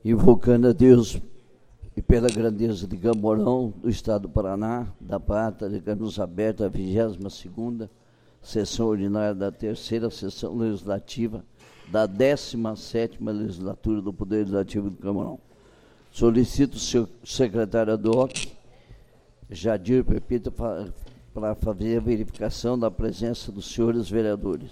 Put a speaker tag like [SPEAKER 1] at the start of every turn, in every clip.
[SPEAKER 1] Invocando a Deus e pela grandeza de Camorão, do Estado do Paraná, da pátria, declaramos aberta a 22ª sessão ordinária da 3ª sessão legislativa da 17ª legislatura do Poder Legislativo do Camorão. Solicito o seu secretário ad hoc, Jadir Pepita, para fazer a verificação da presença dos senhores vereadores.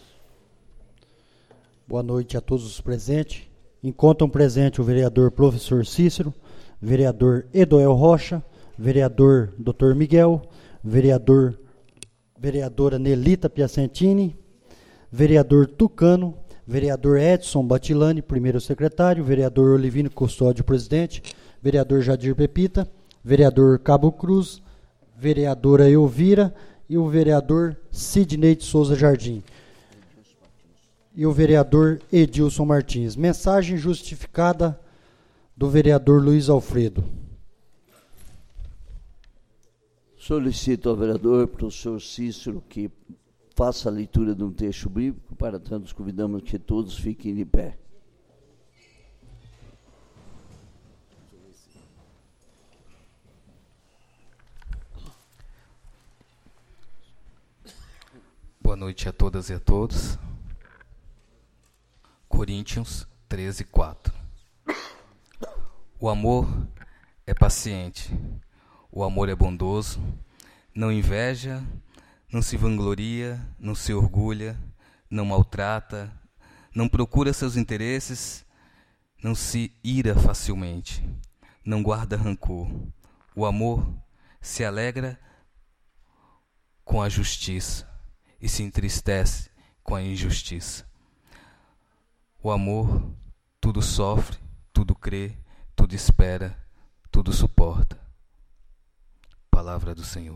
[SPEAKER 2] Boa noite a todos os presentes. Encontram presente o vereador professor Cícero, vereador Edoel Rocha, vereador Dr. Miguel, vereadora Nelita Piacentini, vereador Tucano, vereador Edson Batilani, primeiro secretário, vereador Olivino Custódio, presidente, vereador Jadir Pepita, vereador Cabo Cruz, vereadora Elvira e o vereador Sidney de Souza Jardim. E o vereador Edilson Martins. Mensagem justificada do vereador Luiz Alfredo.
[SPEAKER 1] Solicito ao vereador professor Cícero que faça a leitura de um texto bíblico, para tanto convidamos que todos fiquem de pé.
[SPEAKER 3] Boa noite a todas e a todos. Coríntios 13:4. O amor é paciente, o amor é bondoso, não inveja, não se vangloria, não se orgulha, não maltrata, não procura seus interesses, não se ira facilmente, não guarda rancor. O amor se alegra com a justiça e se entristece com a injustiça. O amor tudo sofre, tudo crê, tudo espera, tudo suporta. Palavra do Senhor.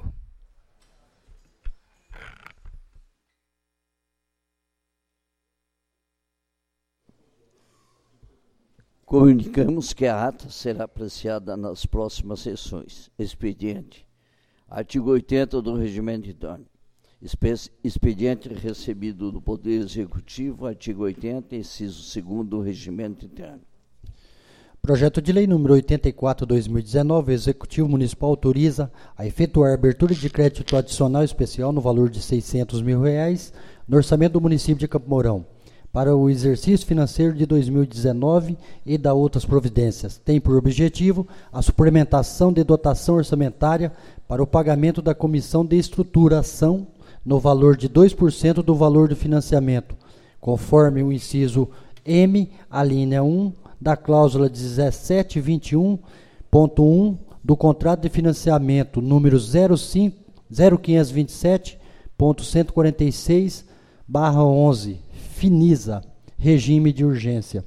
[SPEAKER 1] Comunicamos que a ata será apreciada nas próximas sessões. Expediente. Artigo 80 do Regimento Interno. Expediente recebido do Poder Executivo, artigo 80, inciso 2º do Regimento Interno.
[SPEAKER 2] Projeto de lei número 84/2019, o Executivo Municipal autoriza a efetuar a abertura de crédito adicional especial no valor de R$600 mil no orçamento do município de Campo Mourão, para o exercício financeiro de 2019 e da outras providências. Tem por objetivo a suplementação de dotação orçamentária para o pagamento da comissão de estruturação no valor de 2% do valor do financiamento, conforme o inciso M, a linha 1, da cláusula 1721.1 do contrato de financiamento número 05.147.146/11, FINISA, regime de urgência.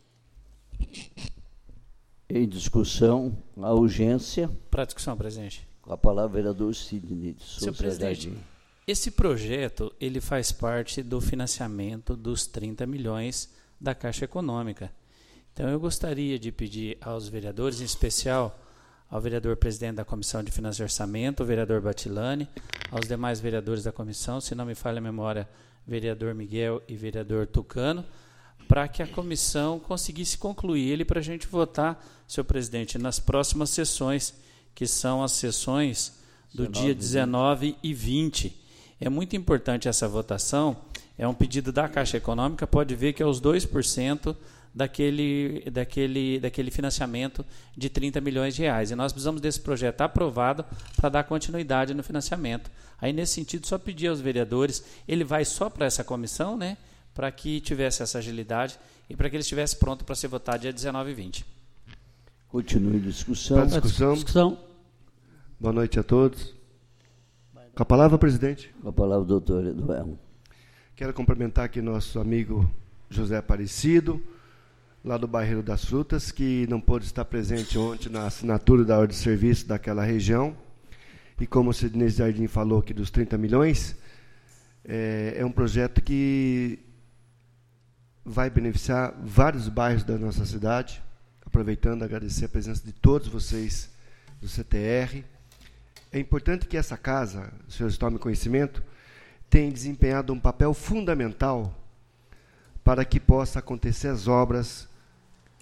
[SPEAKER 1] Em discussão, a urgência.
[SPEAKER 4] Para discussão, presidente.
[SPEAKER 1] Com a palavra, vereador Sidney de Souza.
[SPEAKER 4] Senhor presidente, esse projeto ele faz parte do financiamento dos 30 milhões da Caixa Econômica. Então, eu gostaria de pedir aos vereadores, em especial ao vereador presidente da Comissão de Finanças e Orçamento, o vereador Batilani, aos demais vereadores da comissão, se não me falha a memória, vereador Miguel e vereador Tucano, para que a comissão conseguisse concluir ele para a gente votar, senhor presidente, nas próximas sessões, que são as sessões do dia 19 e 20. É muito importante essa votação, é um pedido da Caixa Econômica, pode ver que é os 2% daquele financiamento de 30 milhões de reais. E nós precisamos desse projeto aprovado para dar continuidade no financiamento. Aí, nesse sentido, só pedir aos vereadores, ele vai só para essa comissão, né, para que tivesse essa agilidade e para que ele estivesse pronto para ser votado dia 19 e 20.
[SPEAKER 1] Continue a discussão.
[SPEAKER 5] Discussão. Boa noite a todos. Com a palavra, presidente.
[SPEAKER 1] Com a palavra, doutor Eduardo.
[SPEAKER 5] Quero cumprimentar aqui nosso amigo José Aparecido, lá do Barreiro das Frutas, que não pôde estar presente ontem na assinatura da ordem de serviço daquela região. E como o Sidney Jardim falou aqui dos 30 milhões, é um projeto que vai beneficiar vários bairros da nossa cidade. Aproveitando, agradecer a presença de todos vocês do CTR. É importante que essa casa, os senhores tomem conhecimento, tem desempenhado um papel fundamental para que possa acontecer as obras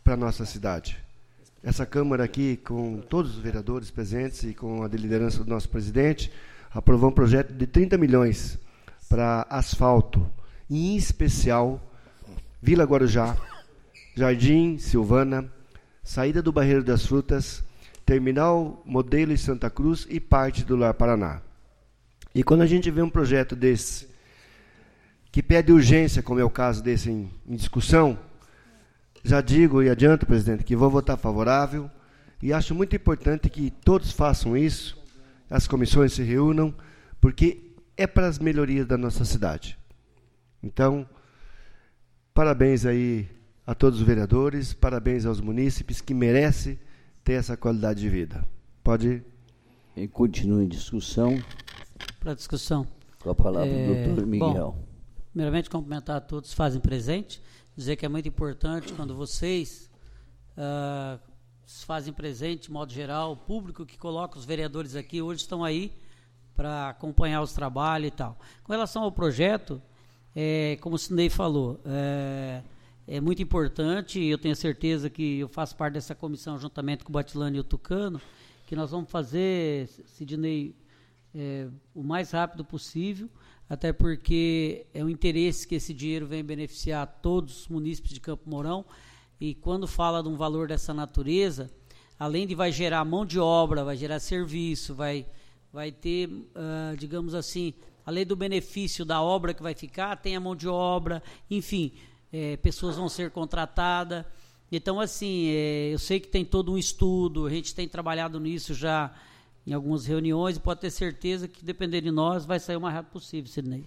[SPEAKER 5] para a nossa cidade. Essa Câmara aqui, com todos os vereadores presentes e com a liderança do nosso presidente, aprovou um projeto de 30 milhões para asfalto, em especial Vila Guarujá, Jardim Silvana, saída do Barreiro das Frutas, Terminal Modelo em Santa Cruz e parte do Lar Paraná. E quando a gente vê um projeto desse, que pede urgência, como é o caso desse em discussão, já digo e adianto, presidente, que vou votar favorável e acho muito importante que todos façam isso, as comissões se reúnam, porque é para as melhorias da nossa cidade. Então, parabéns aí a todos os vereadores, parabéns aos munícipes que merecem ter essa qualidade de vida. Pode ir.
[SPEAKER 1] Continue em discussão.
[SPEAKER 6] Para discussão.
[SPEAKER 1] Com a palavra do doutor Miguel.
[SPEAKER 6] Bom, primeiramente, cumprimentar a todos que fazem presente, dizer que é muito importante quando vocês se fazem presente, de modo geral, o público que coloca os vereadores aqui, hoje estão aí para acompanhar os trabalhos e tal. Com relação ao projeto, como o Sidney falou, é muito importante, eu tenho certeza que eu faço parte dessa comissão juntamente com o Batilani e o Tucano, que nós vamos fazer, Sidney, o mais rápido possível, até porque é um interesse que esse dinheiro venha beneficiar todos os munícipes de Campo Mourão, e quando fala de um valor dessa natureza, além de vai gerar mão de obra, vai gerar serviço, vai ter, digamos assim, além do benefício da obra que vai ficar, tem a mão de obra, enfim, pessoas vão ser contratadas. Então, assim, eu sei que tem todo um estudo, a gente tem trabalhado nisso já em algumas reuniões, e pode ter certeza que, dependendo de nós, vai sair o mais rápido possível, Sidney.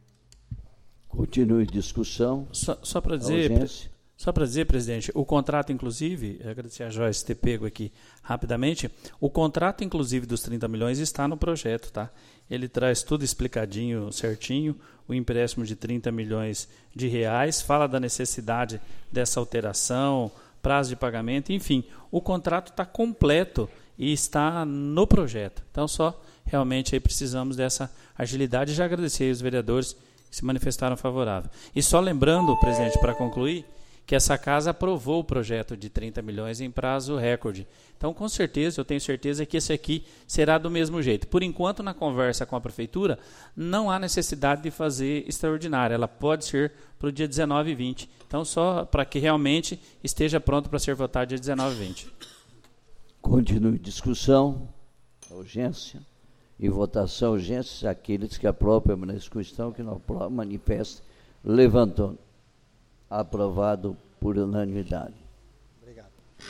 [SPEAKER 1] Continue discussão.
[SPEAKER 4] Só para dizer, presidente, o contrato, inclusive, agradecer a Joyce ter pego aqui rapidamente, o contrato, inclusive, dos 30 milhões está no projeto, tá? Ele traz tudo explicadinho, certinho, o empréstimo de 30 milhões de reais, fala da necessidade dessa alteração, prazo de pagamento, enfim, o contrato está completo e está no projeto. Então, só realmente aí precisamos dessa agilidade, e já agradecer aos vereadores que se manifestaram favorável. E só lembrando, presidente, para concluir, que essa casa aprovou o projeto de 30 milhões em prazo recorde. Então, com certeza, eu tenho certeza que esse aqui será do mesmo jeito. Por enquanto, na conversa com a prefeitura, não há necessidade de fazer extraordinária. Ela pode ser para o dia 19 e 20. Então, só para que realmente esteja pronto para ser votado dia 19 e 20.
[SPEAKER 1] Continue discussão, urgência e votação, urgência, aqueles que aprovam a questão que não manifestem, levantando. Aprovado por unanimidade.
[SPEAKER 2] Obrigado.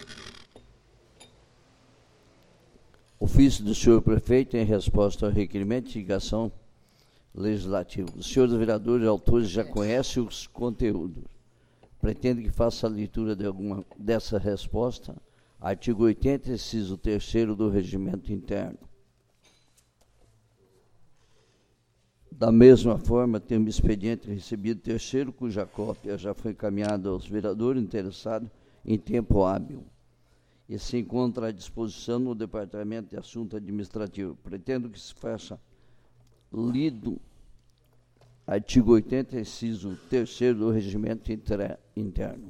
[SPEAKER 1] Ofício do senhor prefeito em resposta ao requerimento de indicação legislativa. Os senhores vereadores e autores já conhecem os conteúdos. Pretendo que faça a leitura de alguma dessa resposta. Artigo 80, inciso 3º do Regimento Interno. Da mesma forma, temos expediente recebido terceiro, cuja cópia já foi encaminhada aos vereadores interessados em tempo hábil e se encontra à disposição no Departamento de Assunto Administrativo. Pretendo que se faça lido artigo 80, inciso 3º do Regimento Interno.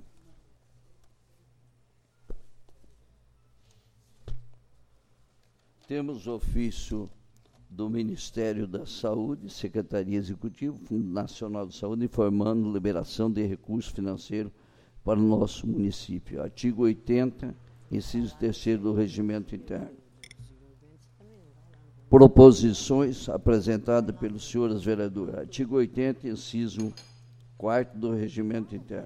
[SPEAKER 1] Temos ofício do Ministério da Saúde, Secretaria Executiva, Fundo Nacional de Saúde, informando liberação de recursos financeiros para o nosso município. Artigo 80, inciso 3º do Regimento Interno. Proposições apresentadas pelos senhores vereadores. Artigo 80, inciso 4º do Regimento Interno.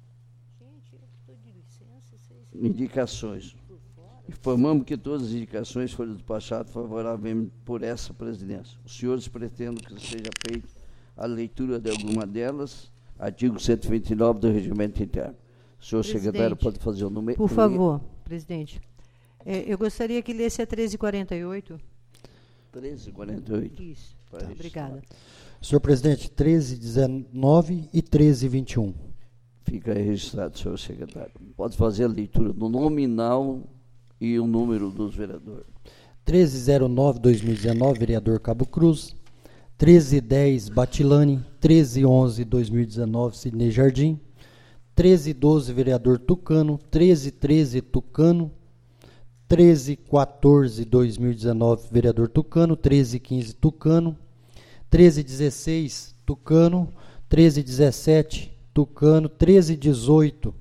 [SPEAKER 1] Indicações. Informamos que todas as indicações foram despachadas favoravelmente por essa presidência. Os senhores pretendem que seja feita a leitura de alguma delas. Artigo 129 do Regimento Interno. O senhor secretário pode fazer o número.
[SPEAKER 7] Por favor, presidente. Eu gostaria que lesse a 1348.
[SPEAKER 1] 1348.
[SPEAKER 7] Isso. Tá, obrigada.
[SPEAKER 2] Senhor presidente, 1319 e 1321.
[SPEAKER 1] Fica aí registrado, senhor secretário. Pode fazer a leitura do nominal e o número dos vereadores.
[SPEAKER 2] 1309-2019, vereador Cabo Cruz. 1310, Batilani. 1311-2019, Sidney Jardim. 1312, vereador Tucano. 1313, Tucano. 1314, 2019, vereador Tucano. 1315, Tucano. 1316, Tucano. 1317, Tucano. 1318,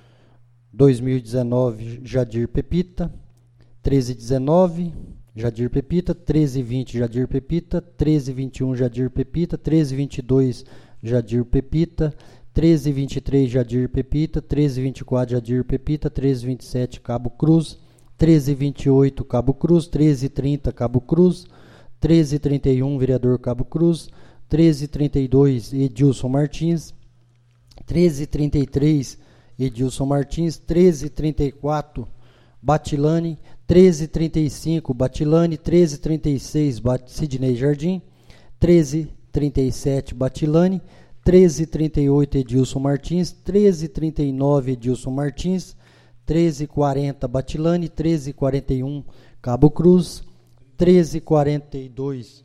[SPEAKER 2] 2019, Jadir Pepita. 1319, Jadir Pepita. 1320, Jadir Pepita. 1321, Jadir Pepita. 1322, Jadir Pepita. 1323, Jadir Pepita. 1324, Jadir Pepita. 1327, Cabo Cruz. 1328, Cabo Cruz. 1330, Cabo Cruz. 1331, vereador Cabo Cruz. 1332, Edilson Martins. 1333, Edilson Martins. 1334, Batilani. 1335, Batilani. 1336, Sidney Jardim. 1337, Batilani. 1338, Edilson Martins. 1339, Edilson Martins. 1340, Batilani. 1341, Cabo Cruz. 1342,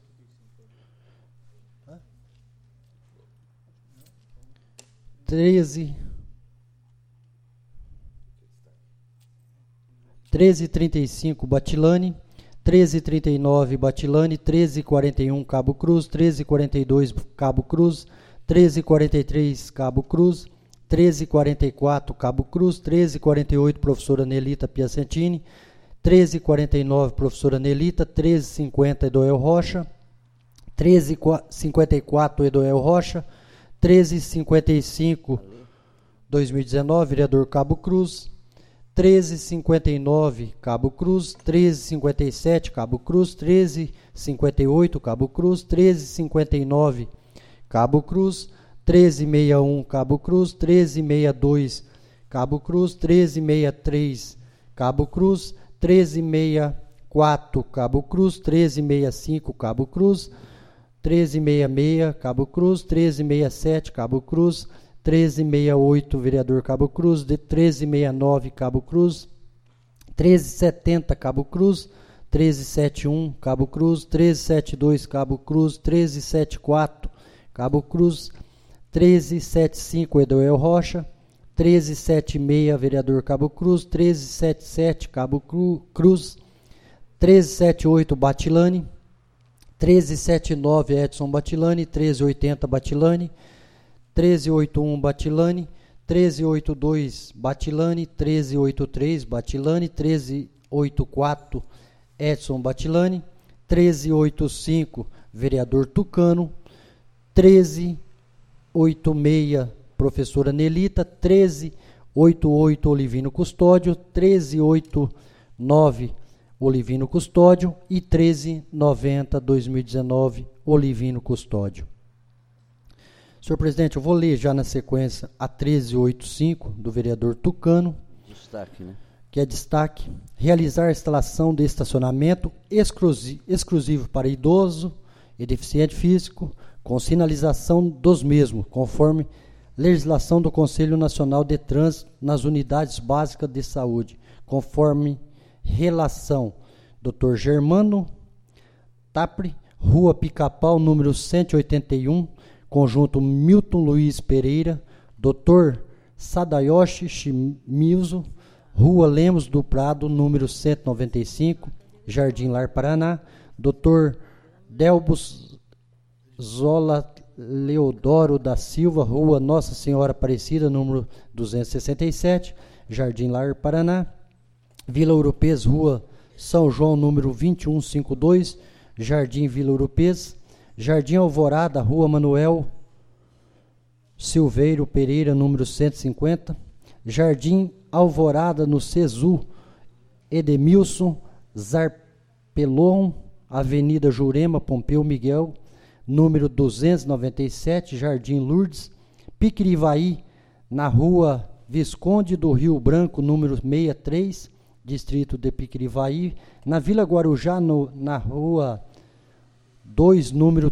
[SPEAKER 2] 1335, Batilani. 1339, Batilani. 1341, Cabo Cruz. 1342, Cabo Cruz. 1343, Cabo Cruz. 1344, Cabo Cruz. 1348, professora Nelita Piacentini. 1349, professora Nelita. 1350, Edoel Rocha. 1354, Edoel Rocha. 1355, 2019, vereador Cabo Cruz. 1359, Cabo Cruz. 1357, Cabo Cruz. 1358, Cabo Cruz. 1359, Cabo Cruz. 1361, Cabo Cruz. 1362, Cabo Cruz. 1363, Cabo Cruz. 1364, Cabo Cruz. 1365, Cabo Cruz. 1366, Cabo Cruz. 1367, Cabo Cruz. 1368, vereador Cabo Cruz. 1369, Cabo Cruz. 1370, Cabo Cruz. 1371, Cabo Cruz. 1372, Cabo Cruz. 1374, Cabo Cruz. 1375, Edoel Rocha. 1376, vereador Cabo Cruz. 1377, Cabo Cruz. 1378, Batilani. 1379, Edson Batilani. 1380, Batilani. 1381, Batilani. 1382, Batilani. 1383, Batilani. 1384, Edson Batilani. 1385, vereador Tucano. 1386, professora Nelita. 1388, Olivino Custódio. 1389, Olivino Custódio. E 1390, 2019, Olivino Custódio. Senhor presidente, eu vou ler já na sequência a 1385, do vereador Tucano.
[SPEAKER 1] Destaque, né?
[SPEAKER 2] Que é destaque: realizar a instalação de estacionamento exclusivo para idoso e deficiente físico, com sinalização dos mesmos, conforme legislação do Conselho Nacional de Trânsito nas unidades básicas de saúde, conforme relação Dr. Germano Tapri, Rua Pica-Pau, número 181, Conjunto Milton Luiz Pereira, Dr. Sadayoshi Shimizu, Rua Lemos do Prado, número 195, Jardim Lar Paraná, Dr. Delbos Zola Leodoro da Silva, Rua Nossa Senhora Aparecida, número 267, Jardim Lar Paraná, Vila Europês, Rua São João, número 2152, Jardim Vila Europês, Jardim Alvorada, Rua Manuel Silveiro Pereira, número 150, Jardim Alvorada, no Cezu, Edemilson Zarpelon, Avenida Jurema Pompeu Miguel, número 297, Jardim Lourdes, Piquirivaí, na Rua Visconde do Rio Branco, número 63, distrito de Piquirivaí, na Vila Guarujá, na Rua 2, número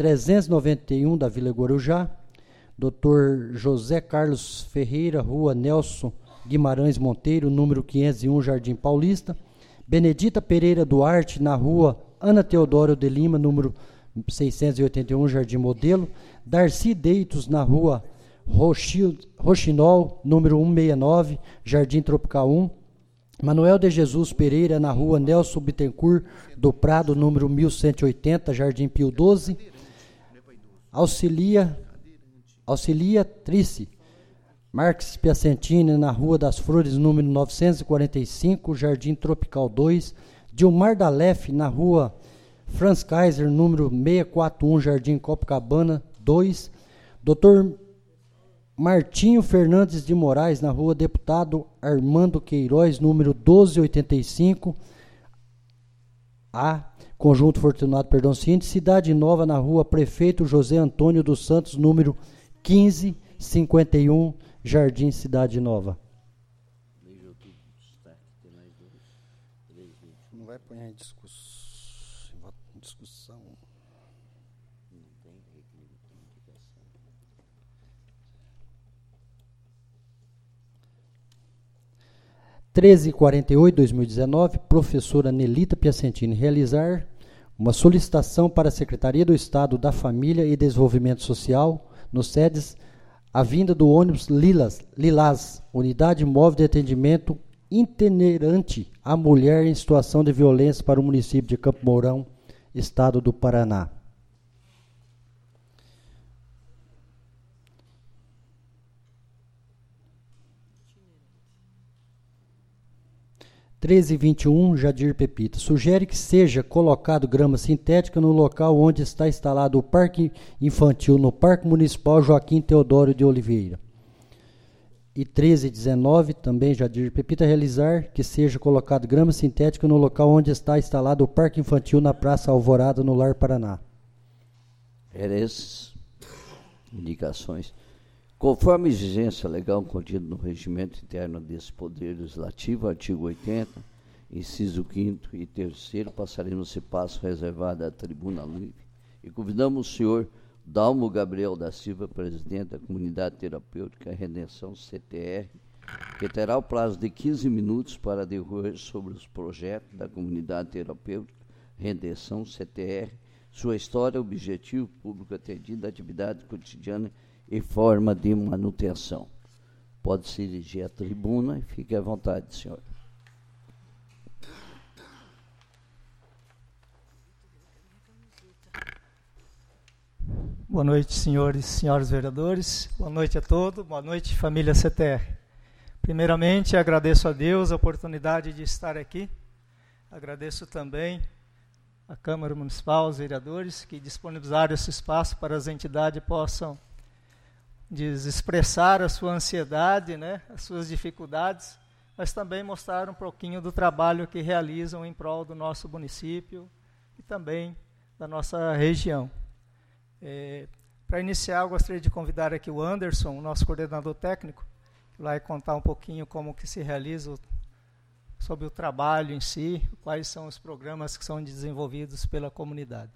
[SPEAKER 2] 391 da Vila Guarujá, Dr. José Carlos Ferreira, Rua Nelson Guimarães Monteiro, número 501, Jardim Paulista, Benedita Pereira Duarte, na Rua Ana Teodoro de Lima, número 681, Jardim Modelo, Darcy Deitos, na Rua Roxinol, número 169, Jardim Tropical 1. Manuel de Jesus Pereira, na rua Nelson Bittencourt do Prado, número 1180, Jardim Pio 12. Auxilia Trice Marques Piacentini, na rua das Flores, número 945, Jardim Tropical 2. Dilmar Dalef, na rua Franz Kaiser, número 641, Jardim Copacabana 2. Dr. Martinho Fernandes de Moraes, na rua Deputado Armando Queiroz, número 1285, A, Conjunto Fortunato Perdoncinti. Cidade Nova, na rua Prefeito José Antônio dos Santos, número 1551, Jardim Cidade Nova.
[SPEAKER 8] Não vai pôr em discussão.
[SPEAKER 2] 1348/2019, professora Nelita Piacentini, realizar uma solicitação para a Secretaria do Estado da Família e Desenvolvimento Social, nos sedes, a vinda do ônibus Lilás, unidade móvel de atendimento itinerante à mulher em situação de violência para o município de Campo Mourão, Estado do Paraná. Jadir Pepita. Sugere que seja colocado grama sintética no local onde está instalado o Parque Infantil, no Parque Municipal Joaquim Teodoro de Oliveira. E 1319, também Jadir Pepita, realizar que seja colocado grama sintética no local onde está instalado o Parque Infantil, na Praça Alvorada, no Lar Paraná.
[SPEAKER 1] Eram essas indicações. Conforme a exigência legal contida no regimento interno desse Poder Legislativo, artigo 80, inciso 5º e 3º, passaremos esse passo reservado à tribuna livre e convidamos o senhor Dalmo Gabriel da Silva, presidente da Comunidade Terapêutica Redenção CTR, que terá o prazo de 15 minutos para decorrer sobre os projetos da Comunidade Terapêutica Redenção CTR, sua história, objetivo, público atendido, atividade cotidiana e forma de manutenção. Pode se dirigir à tribuna e fique à vontade, senhor.
[SPEAKER 9] Boa noite, senhores e senhoras vereadores. Boa noite a todos. Boa noite, família CTR. Primeiramente, agradeço a Deus a oportunidade de estar aqui. Agradeço também à Câmara Municipal, aos vereadores, que disponibilizaram esse espaço para as entidades possam expressar a sua ansiedade, né, as suas dificuldades, mas também mostrar um pouquinho do trabalho que realizam em prol do nosso município e também da nossa região. Para iniciar, eu gostaria de convidar aqui o Anderson, o nosso coordenador técnico, que vai contar um pouquinho como que se realiza sobre o trabalho em si, quais são os programas que são desenvolvidos pela comunidade.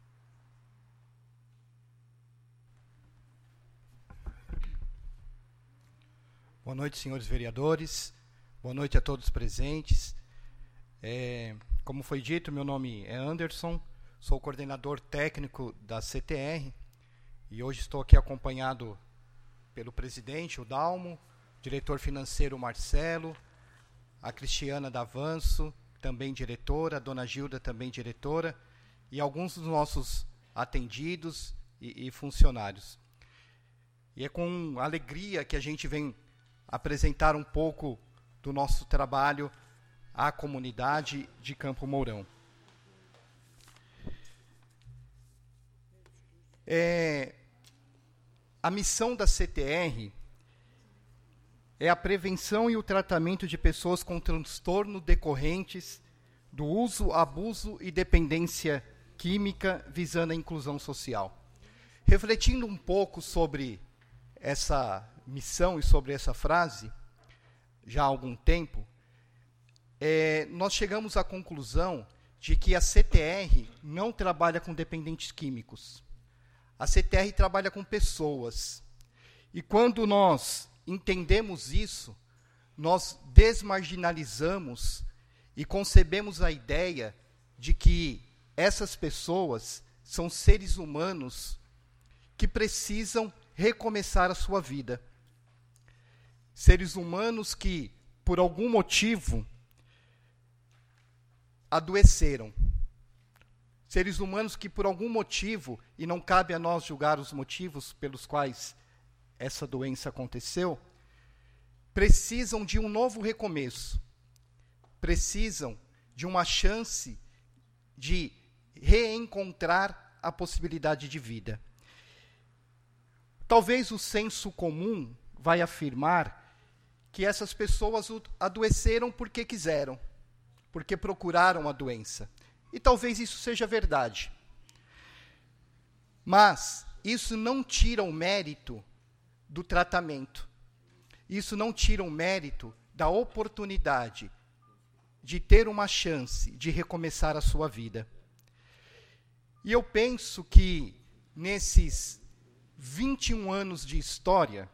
[SPEAKER 8] Boa noite, senhores vereadores. Boa noite a todos presentes. Como foi dito, meu nome é Anderson, sou coordenador técnico da CTR e hoje estou aqui acompanhado pelo presidente, o Dalmo, diretor financeiro, o Marcelo, a Cristiana D'Avanço, também diretora, a dona Gilda, também diretora, e alguns dos nossos atendidos e funcionários. E é com alegria que a gente vem apresentar um pouco do nosso trabalho à comunidade de Campo Mourão. A missão da CTR é a prevenção e o tratamento de pessoas com transtorno decorrentes do uso, abuso e dependência química, visando a inclusão social. Refletindo um pouco sobre essa missão e sobre essa frase, já há algum tempo, nós chegamos à conclusão de que a CTR não trabalha com dependentes químicos. A CTR trabalha com pessoas. E quando nós entendemos isso, nós desmarginalizamos e concebemos a ideia de que essas pessoas são seres humanos que precisam recomeçar a sua vida. Seres humanos que, por algum motivo, adoeceram. Seres humanos que, por algum motivo, e não cabe a nós julgar os motivos pelos quais essa doença aconteceu, precisam de um novo recomeço. Precisam de uma chance de reencontrar a possibilidade de vida. Talvez o senso comum vai afirmar que essas pessoas adoeceram porque quiseram, porque procuraram a doença. E talvez isso seja verdade. Mas isso não tira o mérito do tratamento. Isso não tira o mérito da oportunidade de ter uma chance de recomeçar a sua vida. E eu penso que nesses 21 anos de história,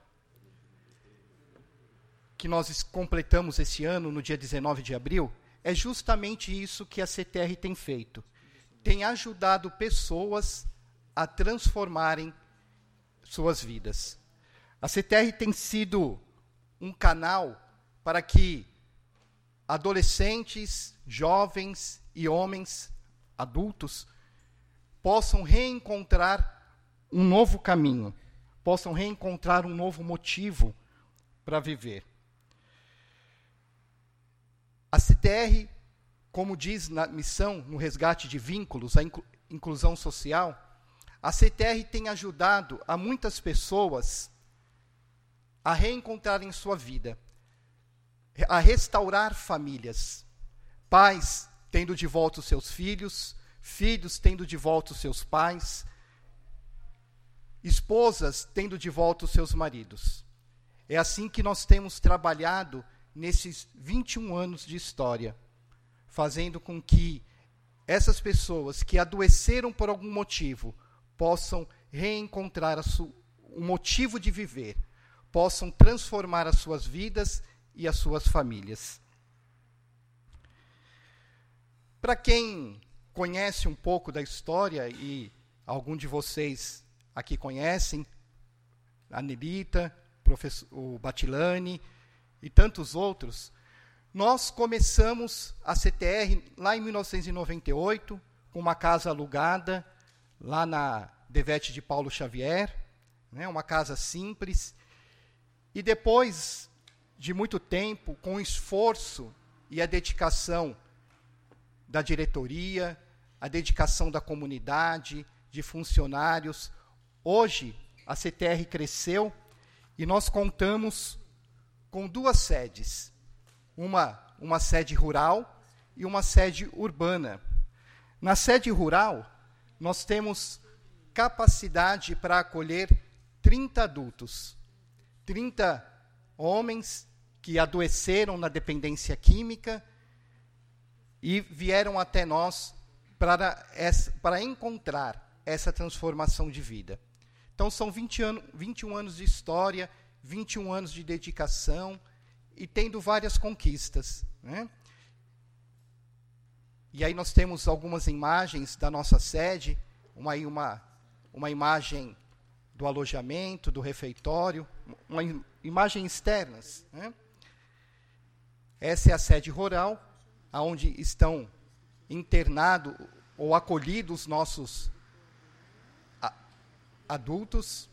[SPEAKER 8] que nós completamos esse ano, no dia 19 de abril, é justamente isso que a CTR tem feito. Tem ajudado pessoas a transformarem suas vidas. A CTR tem sido um canal para que adolescentes, jovens e homens, adultos, possam reencontrar um novo caminho, possam reencontrar um novo motivo para viver. A CTR, como diz na missão, no resgate de vínculos, a inclusão social, a CTR tem ajudado a muitas pessoas a reencontrarem sua vida, a restaurar famílias, pais tendo de volta os seus filhos, filhos tendo de volta os seus pais, esposas tendo de volta os seus maridos. É assim que nós temos trabalhado nesses 21 anos de história, fazendo com que essas pessoas que adoeceram por algum motivo possam reencontrar o motivo de viver, possam transformar as suas vidas e as suas famílias. Para quem conhece um pouco da história, e algum de vocês aqui conhecem, a Nelita, o Batilani e tantos outros, nós começamos a CTR lá em 1998, com uma casa alugada, lá na Devete de Paulo Xavier, né, uma casa simples, e depois de muito tempo, com o esforço e a dedicação da diretoria, a dedicação da comunidade, de funcionários, hoje a CTR cresceu e nós contamos com duas sedes, uma sede rural e uma sede urbana. Na sede rural, nós temos capacidade para acolher 30 adultos, 30 homens que adoeceram na dependência química e vieram até nós para encontrar essa transformação de vida. Então, são 21 anos de história, 21 anos de dedicação e tendo várias conquistas, né? E aí nós temos algumas imagens da nossa sede, uma imagem do alojamento, do refeitório, uma imagem externas, né? Essa é a sede rural, onde estão internados ou acolhidos nossos adultos.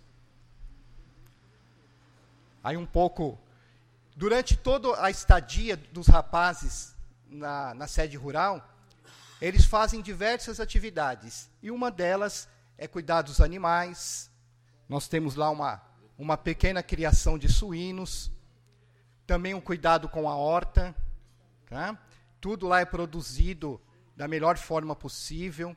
[SPEAKER 8] Aí um pouco, durante toda a estadia dos rapazes na sede rural, eles fazem diversas atividades, e uma delas é cuidar dos animais. Nós temos lá uma pequena criação de suínos, também um cuidado com a horta, tá? Tudo lá é produzido da melhor forma possível.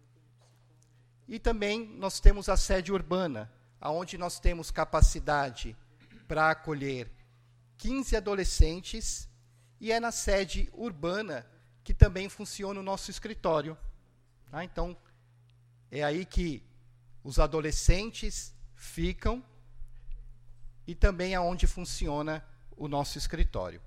[SPEAKER 8] E também nós temos a sede urbana, onde nós temos capacidade para acolher 15 adolescentes, e é na sede urbana que também funciona o nosso escritório. Tá? Então, é aí que os adolescentes ficam e também é onde funciona o nosso escritório.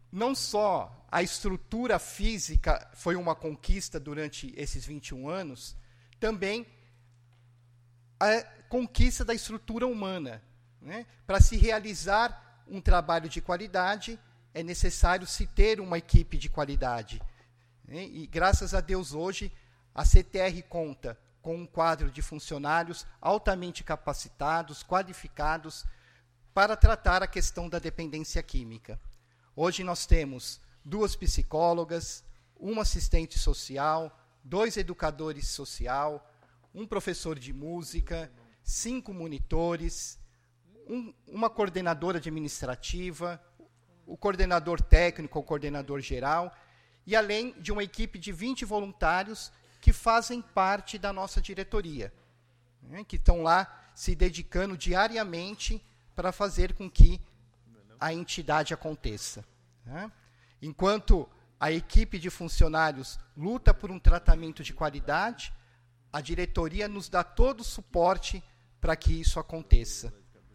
[SPEAKER 8] não só a estrutura física foi uma conquista durante esses 21 anos, também a conquista da estrutura humana. Né? Para se realizar um trabalho de qualidade, é necessário se ter uma equipe de qualidade. Né? E, graças a Deus, hoje, a CTR conta com um quadro de funcionários altamente capacitados, qualificados, para tratar a questão da dependência química. Hoje nós temos 2 psicólogas, 1 assistente social, 2 educadores social, 1 professor de música, 5 monitores, uma coordenadora administrativa, o coordenador técnico, o coordenador geral, e além de uma equipe de 20 voluntários que fazem parte da nossa diretoria, né, que estão lá se dedicando diariamente para fazer com que a entidade aconteça. Né? Enquanto a equipe de funcionários luta por um tratamento de qualidade, a diretoria nos dá todo o suporte para que isso aconteça.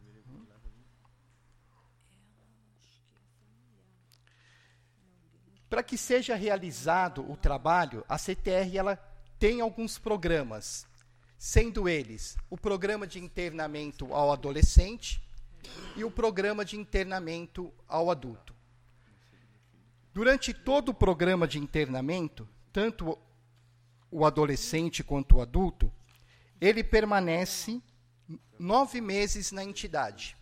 [SPEAKER 8] Para que seja realizado o trabalho, a CTR ela tem alguns programas, sendo eles o programa de internamento ao adolescente e o programa de internamento ao adulto. Durante todo o programa de internamento, tanto o adolescente quanto o adulto, ele permanece 9 meses na entidade.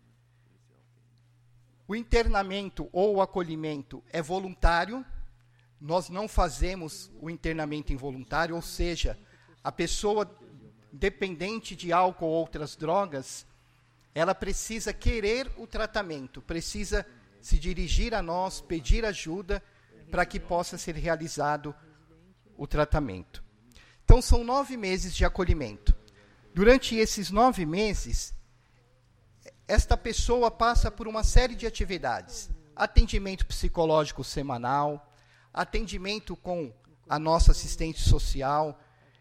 [SPEAKER 8] O internamento ou o acolhimento é voluntário, nós não fazemos o internamento involuntário, ou seja, a pessoa dependente de álcool ou outras drogas, ela precisa querer o tratamento, precisa se dirigir a nós, pedir ajuda para que possa ser realizado o tratamento. Então, são 9 meses de acolhimento. Durante esses 9 meses, esta pessoa passa por uma série de atividades. Atendimento psicológico semanal, atendimento com a nossa assistente social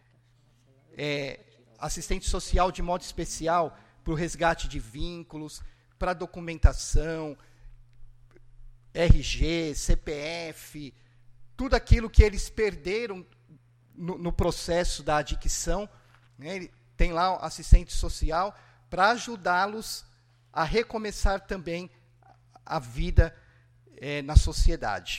[SPEAKER 8] de modo especial para o resgate de vínculos, para documentação, RG, CPF, tudo aquilo que eles perderam no processo da adicção, né? Ele tem lá assistente social para ajudá-los a recomeçar também a vida na sociedade.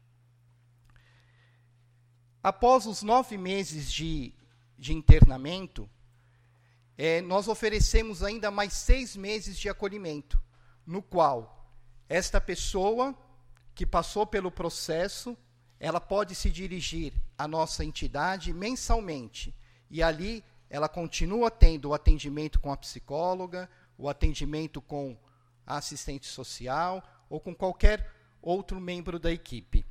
[SPEAKER 8] Após os 9 meses de internamento, nós oferecemos ainda mais 6 meses de acolhimento, no qual esta pessoa que passou pelo processo, ela pode se dirigir à nossa entidade mensalmente, e ali ela continua tendo o atendimento com a psicóloga, o atendimento com a assistente social ou com qualquer outro membro da equipe.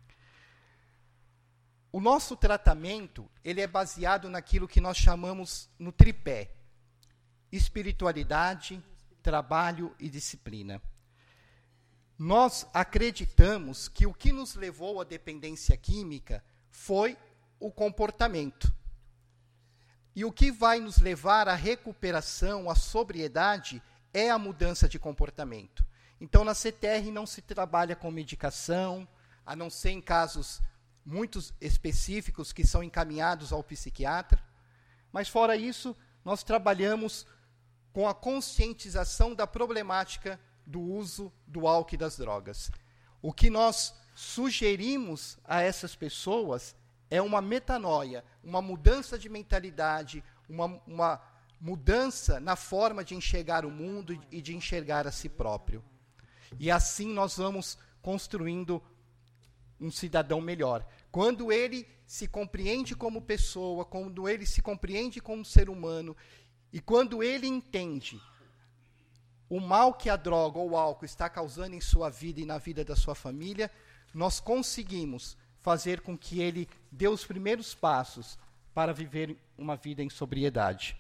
[SPEAKER 8] O nosso tratamento, ele é baseado naquilo que nós chamamos no tripé: espiritualidade, trabalho e disciplina. Nós acreditamos que o que nos levou à dependência química foi o comportamento. E o que vai nos levar à recuperação, à sobriedade, é a mudança de comportamento. Então, na CTR não se trabalha com medicação, a não ser em casos muito específicos que são encaminhados ao psiquiatra. Mas, fora isso, nós trabalhamos com a conscientização da problemática do uso do álcool e das drogas. O que nós sugerimos a essas pessoas é uma metanoia, uma mudança de mentalidade, uma mudança na forma de enxergar o mundo e de enxergar a si próprio. E assim nós vamos construindo um cidadão melhor. Quando ele se compreende como pessoa, quando ele se compreende como ser humano, e quando ele entende o mal que a droga ou o álcool está causando em sua vida e na vida da sua família, nós conseguimos fazer com que ele dê os primeiros passos para viver uma vida em sobriedade.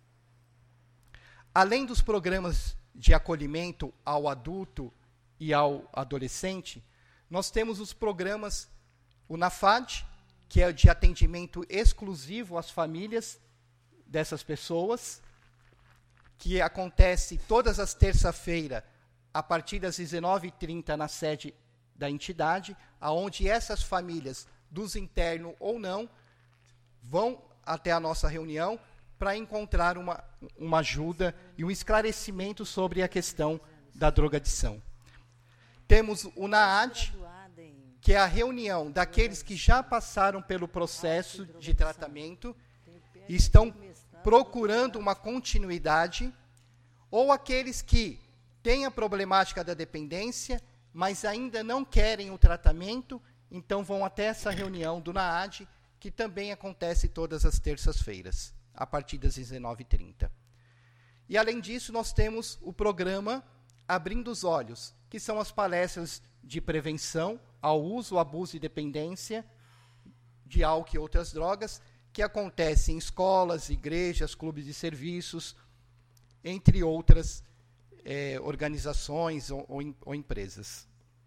[SPEAKER 8] Além dos programas de acolhimento ao adulto e ao adolescente, nós temos os programas, o NAFAD, que é de atendimento exclusivo às famílias dessas pessoas, que acontece todas as terças-feiras, a partir das 19h30, na sede da entidade, aonde essas famílias, dos internos ou não, vão até a nossa reunião para encontrar uma ajuda e um esclarecimento sobre a questão da drogadição. Temos o NAAD, que é a reunião daqueles que já passaram pelo processo de tratamento e estão procurando uma continuidade, ou aqueles que têm a problemática da dependência, mas ainda não querem o tratamento, então vão até essa reunião do NAAD, que também acontece todas as terças-feiras, a partir das 19h30. E, além disso, nós temos o programa Abrindo os Olhos, que são as palestras de prevenção ao uso, abuso e dependência de álcool e outras drogas, que acontecem em escolas, igrejas, clubes de serviços, entre outras organizações ou empresas.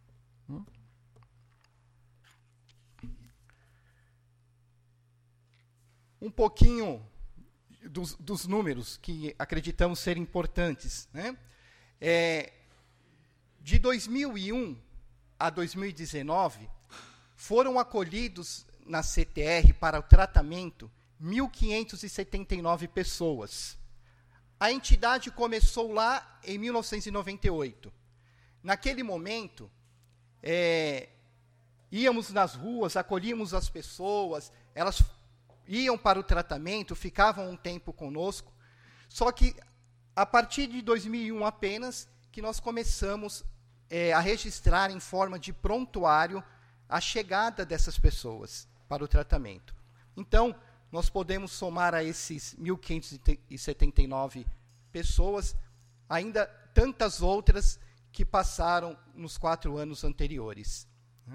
[SPEAKER 8] Um pouquinho dos números que acreditamos ser importantes, né? De 2001 a 2019, foram acolhidos na CTR para o tratamento 1.579 pessoas. A entidade começou lá em 1998. Naquele momento, íamos nas ruas, acolhíamos as pessoas, elas iam para o tratamento, ficavam um tempo conosco, só que a partir de 2001 apenas, que nós começamos a registrar em forma de prontuário a chegada dessas pessoas para o tratamento. Então, nós podemos somar a esses 1.579 pessoas, ainda tantas outras que passaram nos 4 anos anteriores.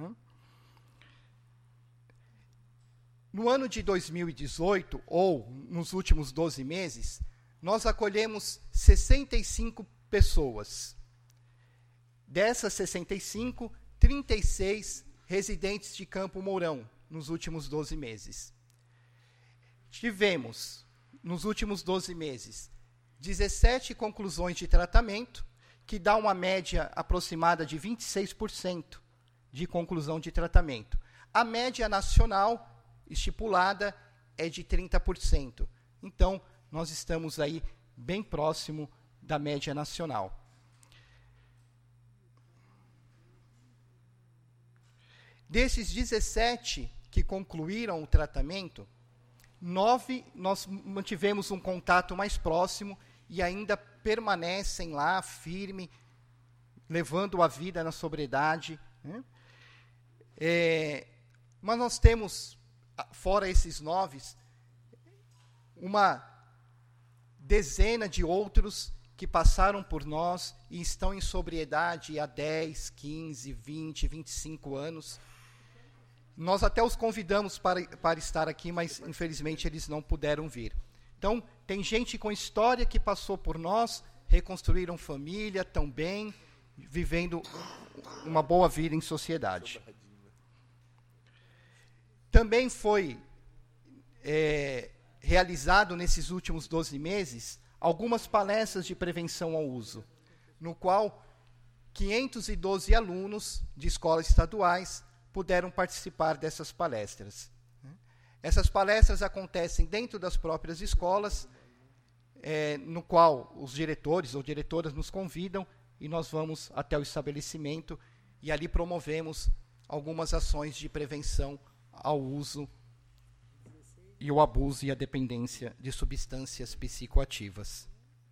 [SPEAKER 8] No ano de 2018, ou nos últimos 12 meses, nós acolhemos 65 pessoas. Dessas 65, 36 residentes de Campo Mourão, nos últimos 12 meses. Tivemos, nos últimos 12 meses, 17 conclusões de tratamento, que dá uma média aproximada de 26% de conclusão de tratamento. A média nacional estipulada é de 30%. Então, nós estamos aí bem próximo da média nacional. Desses 17 que concluíram o tratamento, 9 nós mantivemos um contato mais próximo e ainda permanecem lá firme, levando a vida na sobriedade, né? Mas nós temos, fora esses 9, uma dezena de outros que passaram por nós e estão em sobriedade há 10, 15, 20, 25 anos. Nós até os convidamos para estar aqui, mas, infelizmente, eles não puderam vir. Então, tem gente com história que passou por nós, reconstruíram família, estão bem, vivendo uma boa vida em sociedade. Também foi realizado, nesses últimos 12 meses, algumas palestras de prevenção ao uso, no qual 512 alunos de escolas estaduais puderam participar dessas palestras. Essas palestras acontecem dentro das próprias escolas, no qual os diretores ou diretoras nos convidam e nós vamos até o estabelecimento e ali promovemos algumas ações de prevenção ao uso e o abuso e a dependência de substâncias psicoativas.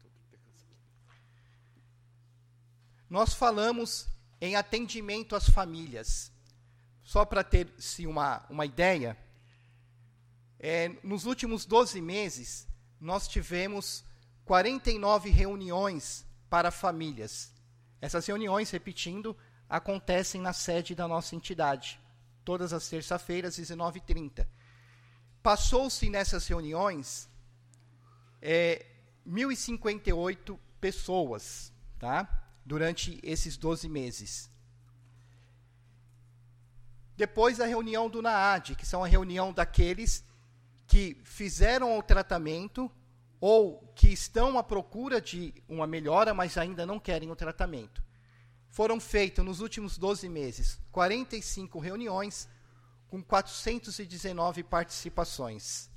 [SPEAKER 8] Nós falamos em atendimento às famílias. Só para ter-se uma ideia, nos últimos 12 meses, nós tivemos 49 reuniões para famílias. Essas reuniões, repetindo, acontecem na sede da nossa entidade, todas as terças-feiras, às 19h30. Passou-se nessas reuniões 1.058 pessoas, tá? Durante esses 12 meses. Depois a reunião do NAAD, que são a reunião daqueles que fizeram o tratamento ou que estão à procura de uma melhora, mas ainda não querem o tratamento. foram feitas nos últimos 12 meses 45 reuniões com 419 participações.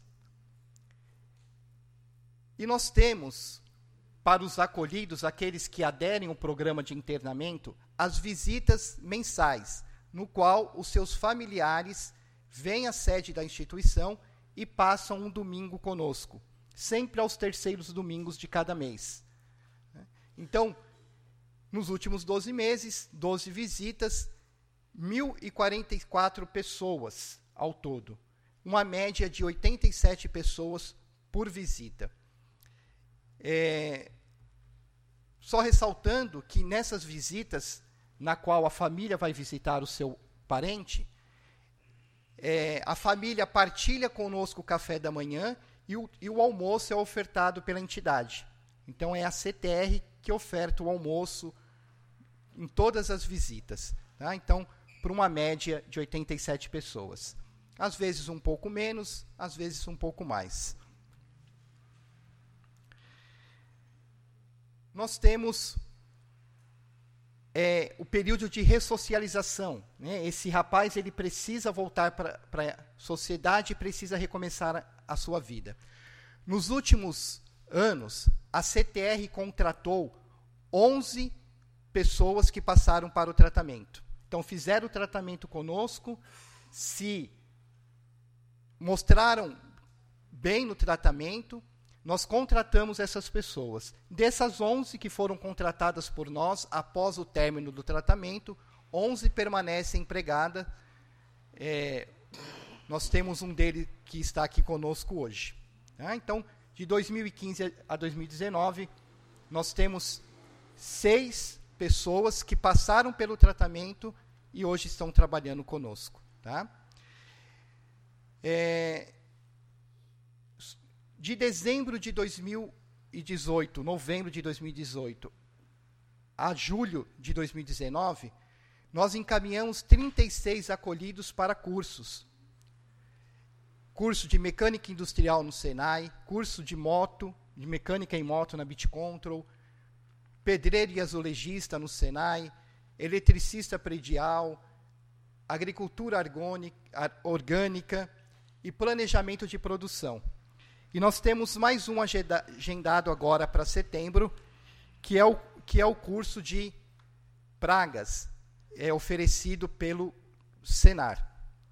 [SPEAKER 8] E nós temos, para os acolhidos, aqueles que aderem ao programa de internamento, as visitas mensais, no qual os seus familiares vêm à sede da instituição e passam um domingo conosco, sempre aos terceiros domingos de cada mês. Então, nos últimos 12 meses, 12 visitas, 1.044 pessoas ao todo, uma média de 87 pessoas por visita. Só ressaltando que nessas visitas, na qual a família vai visitar o seu parente, a família partilha conosco o café da manhã e o almoço é ofertado pela entidade. Então, é a CTR que oferta o almoço em todas as visitas. Tá? Então, por uma média de 87 pessoas. Às vezes um pouco menos, às vezes um pouco mais. Nós temos o período de ressocialização. Né? Esse rapaz ele precisa voltar para a sociedade e precisa recomeçar a sua vida. Nos últimos anos, a CTR contratou 11 pessoas que passaram para o tratamento. Então, fizeram o tratamento conosco, se mostraram bem no tratamento, nós contratamos essas pessoas. Dessas 11 que foram contratadas por nós, após o término do tratamento, 11 permanecem empregadas. Nós temos um deles que está aqui conosco hoje. Tá? Então, de 2015 a 2019, nós temos 6 pessoas que passaram pelo tratamento e hoje estão trabalhando conosco. Tá? De dezembro de 2018, novembro de 2018, a julho de 2019, nós encaminhamos 36 acolhidos para cursos. Curso de mecânica industrial no Senai, curso de moto, de mecânica em moto na Bitcontrol, pedreiro e azulejista no Senai, eletricista predial, agricultura orgânica e planejamento de produção. E nós temos mais um agendado agora para setembro, que é o curso de pragas, oferecido pelo Senar.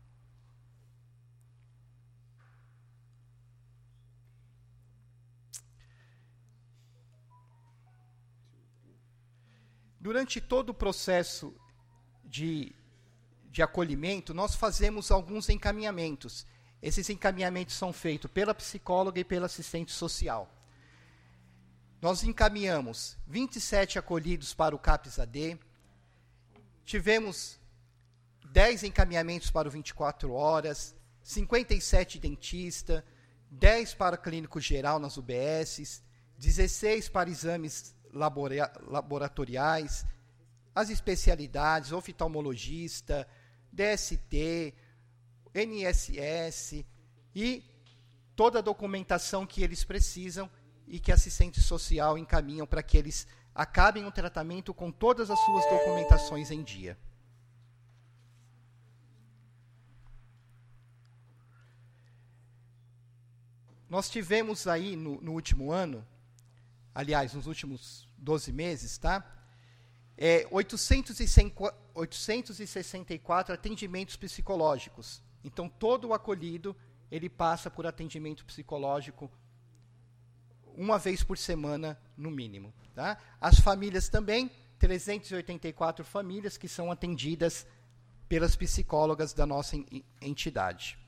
[SPEAKER 8] Durante todo o processo de acolhimento, nós fazemos alguns encaminhamentos. Esses encaminhamentos são feitos pela psicóloga e pela assistente social. Nós encaminhamos 27 acolhidos para o CAPS-AD, tivemos 10 encaminhamentos para o 24 horas, 57 dentista, 10 para clínico geral nas UBSs, 16 para exames laboratoriais, as especialidades, oftalmologista, DST, NSS e toda a documentação que eles precisam e que a assistente social encaminham para que eles acabem o tratamento com todas as suas documentações em dia. Nós tivemos aí no último ano, aliás, nos últimos 12 meses, tá? 864 atendimentos psicológicos. Então, todo o acolhido, ele passa por atendimento psicológico uma vez por semana, no mínimo. Tá? As famílias também, 384 famílias que são atendidas pelas psicólogas da nossa entidade.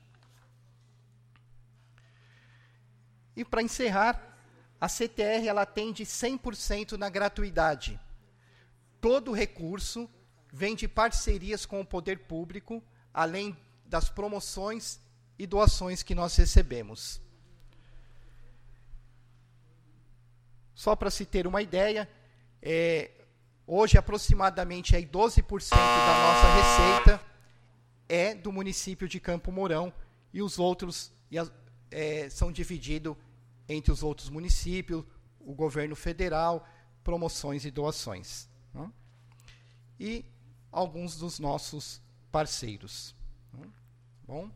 [SPEAKER 8] E, para encerrar, a CTR ela atende 100% na gratuidade. Todo recurso vem de parcerias com o poder público, além das promoções e doações que nós recebemos. Só para se ter uma ideia, hoje aproximadamente 12% da nossa receita é do município de Campo Mourão e os outros são divididos entre os outros municípios, o governo federal, promoções e doações. e alguns dos nossos parceiros. Bom,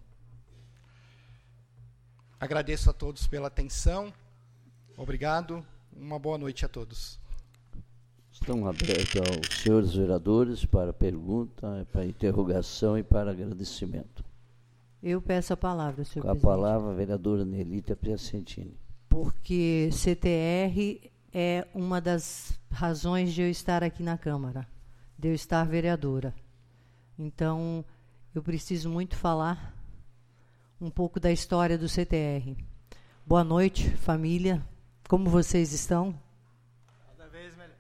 [SPEAKER 8] agradeço a todos pela atenção. Obrigado. Uma boa noite a todos.
[SPEAKER 1] Estão abertos aos senhores vereadores para pergunta, para interrogação e para agradecimento.
[SPEAKER 7] Eu peço a palavra, senhor
[SPEAKER 1] Com a
[SPEAKER 7] presidente.
[SPEAKER 1] palavra, a vereadora Nelita Piacentini.
[SPEAKER 7] Porque CTR é uma das razões de eu estar aqui na Câmara, de eu estar vereadora. Então, eu preciso muito falar um pouco da história do CTR. Boa noite, família. Como vocês estão?
[SPEAKER 9] Cada vez melhor.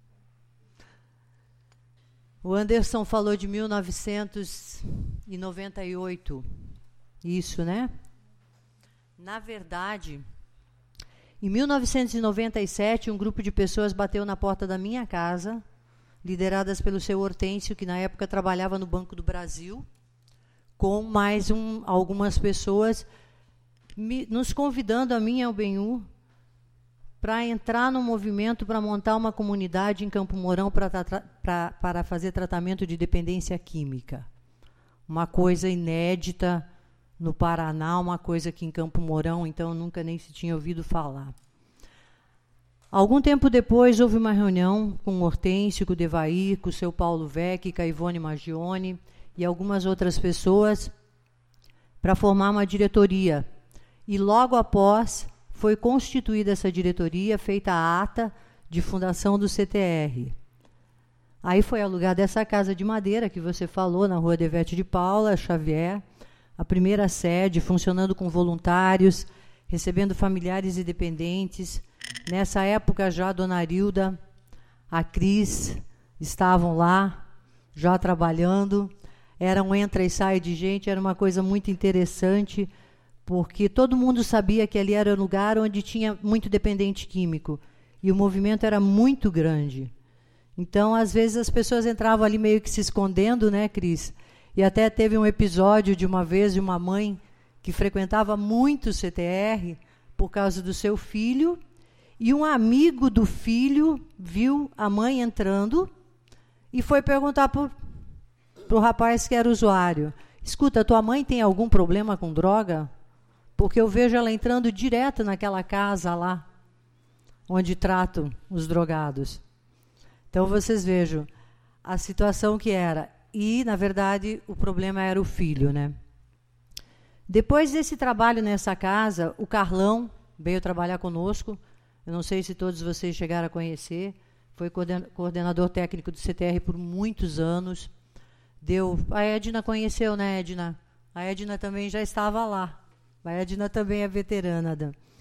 [SPEAKER 7] O Anderson falou de 1998. Isso, né? Na verdade, em 1997, um grupo de pessoas bateu na porta da minha casa, lideradas pelo seu Hortêncio, que na época trabalhava no Banco do Brasil, com mais algumas pessoas nos convidando, a mim e ao Benhu, para entrar no movimento para montar uma comunidade em Campo Mourão para fazer tratamento de dependência química. Uma coisa inédita no Paraná, uma coisa que em Campo Mourão, então, nunca nem se tinha ouvido falar. Algum tempo depois, houve uma reunião com o Hortêncio, com o Devair, com o seu Paulo Vec, com a Ivone Magione e algumas outras pessoas para formar uma diretoria. E logo após foi constituída essa diretoria, feita a ata de fundação do CTR. Aí foi alugada essa casa de madeira que você falou, na Rua Devete de Paula Xavier, a primeira sede, funcionando com voluntários, recebendo familiares e dependentes. Nessa época já a Dona Arilda, a Cris, estavam lá, já trabalhando. Era um entra e sai de gente, era uma coisa muito interessante, porque todo mundo sabia que ali era um lugar onde tinha muito dependente químico, e o movimento era muito grande. Então, às vezes, as pessoas entravam ali meio que se escondendo, né, Cris? E até teve um episódio de uma vez de uma mãe que frequentava muito o CTR por causa do seu filho, e um amigo do filho viu a mãe entrando e foi perguntar para o rapaz que era usuário: escuta, tua mãe tem algum problema com droga? Porque eu vejo ela entrando direto naquela casa lá, onde tratam os drogados. Então, vocês vejam a situação que era. E, na verdade, o problema era o filho, né? Depois desse trabalho nessa casa, o Carlão veio trabalhar conosco. Eu não sei se todos vocês chegaram a conhecer. Foi coordenador técnico do CTR por muitos anos. A Edna conheceu, né, Edna? A Edna também já estava lá. A Edna também é veterana.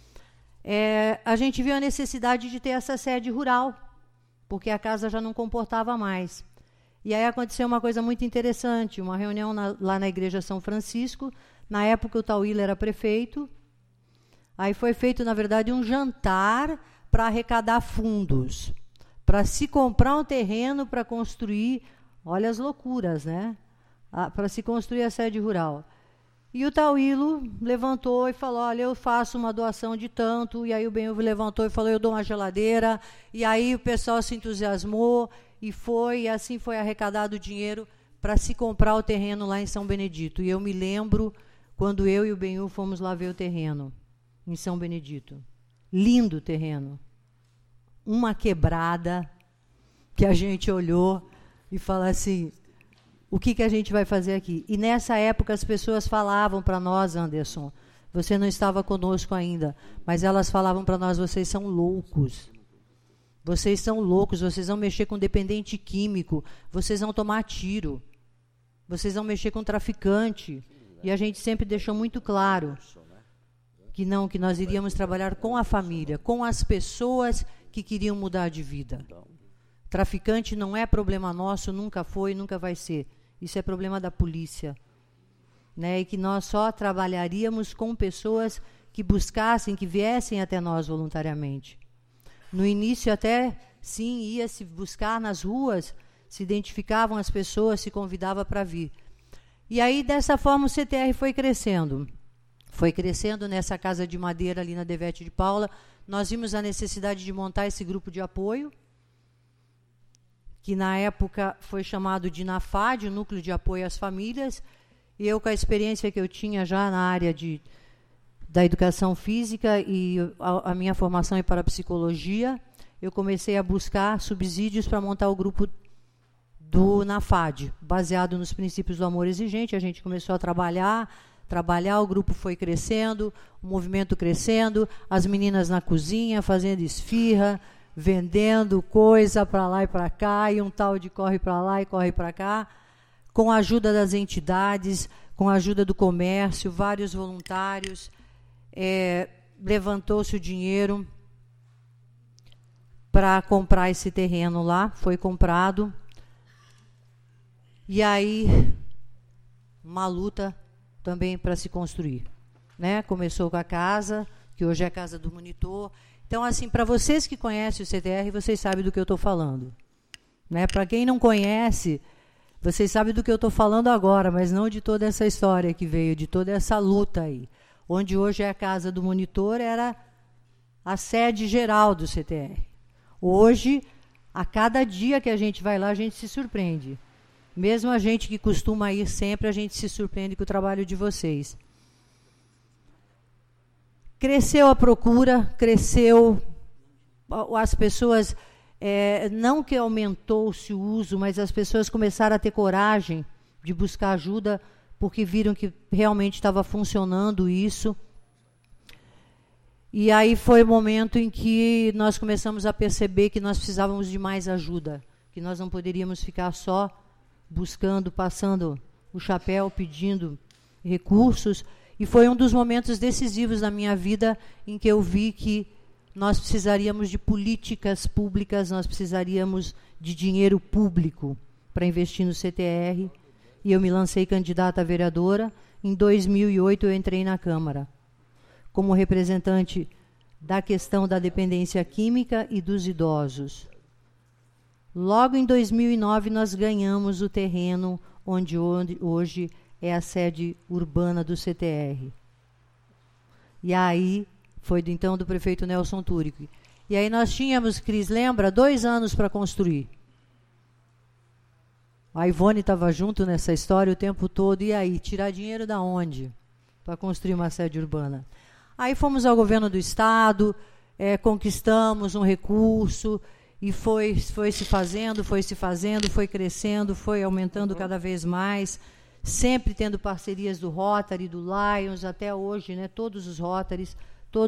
[SPEAKER 7] A gente viu a necessidade de ter essa sede rural, porque a casa já não comportava mais. E aí aconteceu uma coisa muito interessante, uma reunião lá na Igreja São Francisco. Na época, o Tauíla era prefeito. Aí foi feito, na verdade, um jantar para arrecadar fundos, para se comprar um terreno para construir, olha as loucuras, né? Para se construir a sede rural. E o Tauílo levantou e falou: olha, eu faço uma doação de tanto. E aí o Benhuve levantou e falou: eu dou uma geladeira. E aí o pessoal se entusiasmou e assim foi arrecadado o dinheiro para se comprar o terreno lá em São Benedito. E eu me lembro quando eu e o Benhuve fomos lá ver o terreno em São Benedito. Lindo terreno. Uma quebrada que a gente olhou e falou assim: o que a gente vai fazer aqui? E nessa época as pessoas falavam para nós, Anderson, você não estava conosco ainda, mas elas falavam para nós: vocês são loucos. Vocês são loucos, vocês vão mexer com dependente químico, vocês vão tomar tiro, vocês vão mexer com traficante. E a gente sempre deixou muito claro que não, que nós iríamos trabalhar com a família, com as pessoas que queriam mudar de vida. Traficante não é problema nosso, nunca foi, nunca vai ser. Isso é problema da polícia. Né? E que nós só trabalharíamos com pessoas que buscassem, que viessem até nós voluntariamente. No início até, sim, ia se buscar nas ruas, se identificavam as pessoas, se convidava para vir. E aí, dessa forma, o CTR foi crescendo. Foi crescendo nessa casa de madeira ali na Devete de Paula. Nós vimos a necessidade de montar esse grupo de apoio, que na época foi chamado de NAFAD, o Núcleo de Apoio às Famílias, e eu, com a experiência que eu tinha já na área da educação física e a minha formação em parapsicologia, eu comecei a buscar subsídios para montar o grupo do NAFAD, baseado nos princípios do amor exigente. A gente começou a trabalhar, o grupo foi crescendo, o movimento crescendo, as meninas na cozinha fazendo esfirra, vendendo coisa para lá e para cá, e um tal de corre para lá e corre para cá, com a ajuda das entidades, com a ajuda do comércio, vários voluntários, levantou-se o dinheiro para comprar esse terreno lá, foi comprado, e aí uma luta também para se construir, né? Começou com a casa, que hoje é a casa do monitor. Então, assim, para vocês que conhecem o CTR, vocês sabem do que eu estou falando, né? Para quem não conhece, vocês sabem do que eu estou falando agora, mas não de toda essa história que veio, de toda essa luta aí. Onde hoje é a casa do monitor, era a sede geral do CTR. Hoje, a cada dia que a gente vai lá, a gente se surpreende. Mesmo a gente que costuma ir sempre, a gente se surpreende com o trabalho de vocês. Cresceu a procura, cresceu as pessoas, não que aumentou-se o uso, mas as pessoas começaram a ter coragem de buscar ajuda, porque viram que realmente estava funcionando isso. E aí foi o momento em que nós começamos a perceber que nós precisávamos de mais ajuda, que nós não poderíamos ficar só buscando, passando o chapéu, pedindo recursos. E foi um dos momentos decisivos na minha vida em que eu vi que nós precisaríamos de políticas públicas, nós precisaríamos de dinheiro público para investir no CTR. E eu me lancei candidata a vereadora. Em 2008 eu entrei na Câmara como representante da questão da dependência química e dos idosos. Logo em 2009 nós ganhamos o terreno onde hoje é a sede urbana do CTR. E aí, foi então do prefeito Nelson Turic. E aí nós tínhamos, Cris, lembra, 2 anos para construir. A Ivone estava junto nessa história o tempo todo. E aí, tirar dinheiro da onde? Para construir uma sede urbana. Aí fomos ao governo do estado, conquistamos um recurso, e foi se fazendo, foi crescendo, foi aumentando cada vez mais, sempre tendo parcerias do Rotary, do Lions, até hoje, né, todos os Rotarys,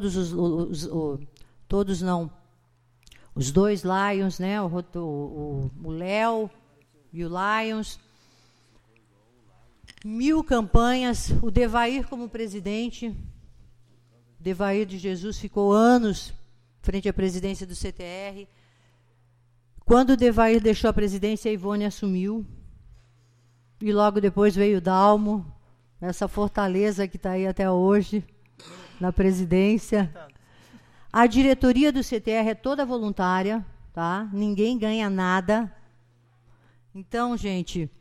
[SPEAKER 7] os 2 Lions, né, o Léo e o Lions, 1000 campanhas, o Devair como presidente, Devair de Jesus ficou anos frente à presidência do CTR. Quando o Devair deixou a presidência, a Ivone assumiu. E logo depois veio o Dalmo, essa fortaleza que está aí até hoje, na presidência. A diretoria do CTR é toda voluntária, tá? Ninguém ganha nada. Então, gente,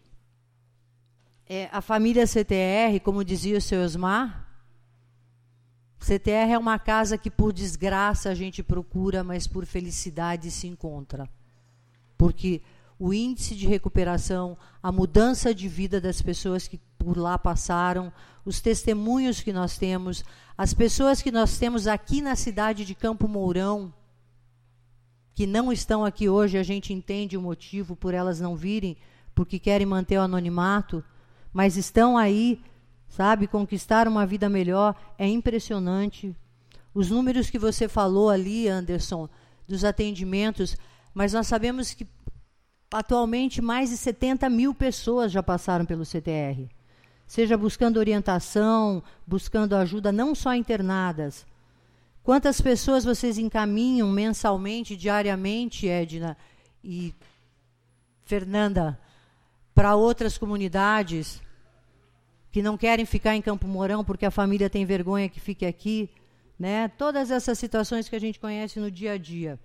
[SPEAKER 7] a família CTR, como dizia o seu Osmar, CTR é uma casa que por desgraça a gente procura, mas por felicidade se encontra. Porque o índice de recuperação, a mudança de vida das pessoas que por lá passaram, os testemunhos que nós temos, as pessoas que nós temos aqui na cidade de Campo Mourão, que não estão aqui hoje, a gente entende o motivo por elas não virem, porque querem manter o anonimato, mas estão aí, sabe, conquistaram uma vida melhor, é impressionante. Os números que você falou ali, Anderson, dos atendimentos, mas nós sabemos que atualmente mais de 70 mil pessoas já passaram pelo CTR, seja buscando orientação, buscando ajuda, não só internadas. Quantas pessoas vocês encaminham mensalmente, diariamente, Edna e Fernanda, para outras comunidades que não querem ficar em Campo Mourão porque a família tem vergonha que fique aqui, né? Todas essas situações que a gente conhece no dia a dia.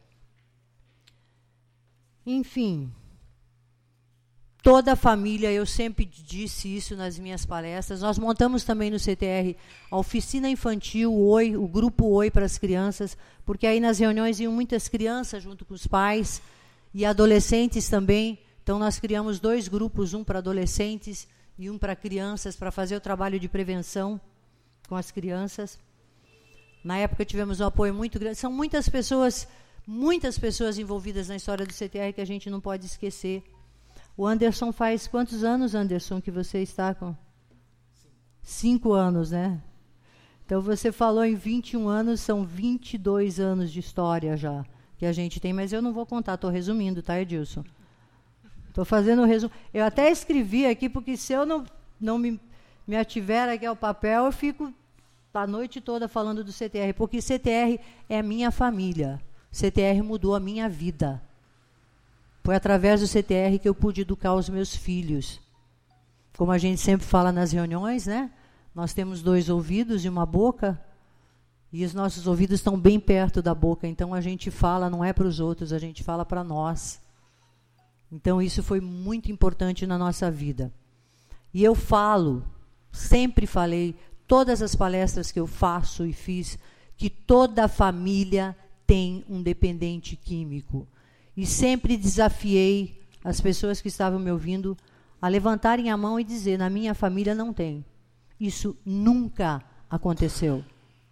[SPEAKER 7] Enfim, toda a família, eu sempre disse isso nas minhas palestras, nós montamos também no CTR a oficina infantil, o grupo Oi para as crianças, porque aí nas reuniões iam muitas crianças junto com os pais e adolescentes também, Então, nós criamos 2 grupos, um para adolescentes e um para crianças, para fazer o trabalho de prevenção com as crianças. Na época, tivemos um apoio muito grande. São muitas pessoas envolvidas na história do CTR que a gente não pode esquecer. O Anderson faz quantos anos, Anderson, que você está com? 5 anos, né? Então, você falou em 21 anos, são 22 anos de história já que a gente tem, mas eu não vou contar, estou resumindo, tá, Edilson? Estou fazendo o resumo. Eu até escrevi aqui, porque se eu não me ativer aqui ao papel, eu fico a noite toda falando do CTR, porque CTR é a minha família. CTR mudou a minha vida. Foi através do CTR que eu pude educar os meus filhos. Como a gente sempre fala nas reuniões, né? Nós temos 2 ouvidos e uma boca, e os nossos ouvidos estão bem perto da boca, então a gente fala, não é para os outros, a gente fala para nós. Então isso foi muito importante na nossa vida. E eu falo, sempre falei, todas as palestras que eu faço e fiz, que toda família tem um dependente químico. E sempre desafiei as pessoas que estavam me ouvindo a levantarem a mão e dizer, na minha família não tem. Isso nunca aconteceu.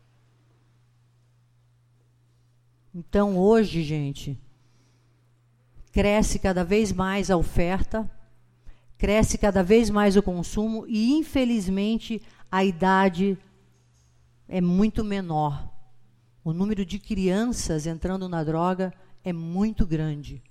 [SPEAKER 7] Então, hoje, gente, cresce cada vez mais a oferta, cresce cada vez mais o consumo e, infelizmente, a idade é muito menor. O número de crianças entrando na droga é muito grande.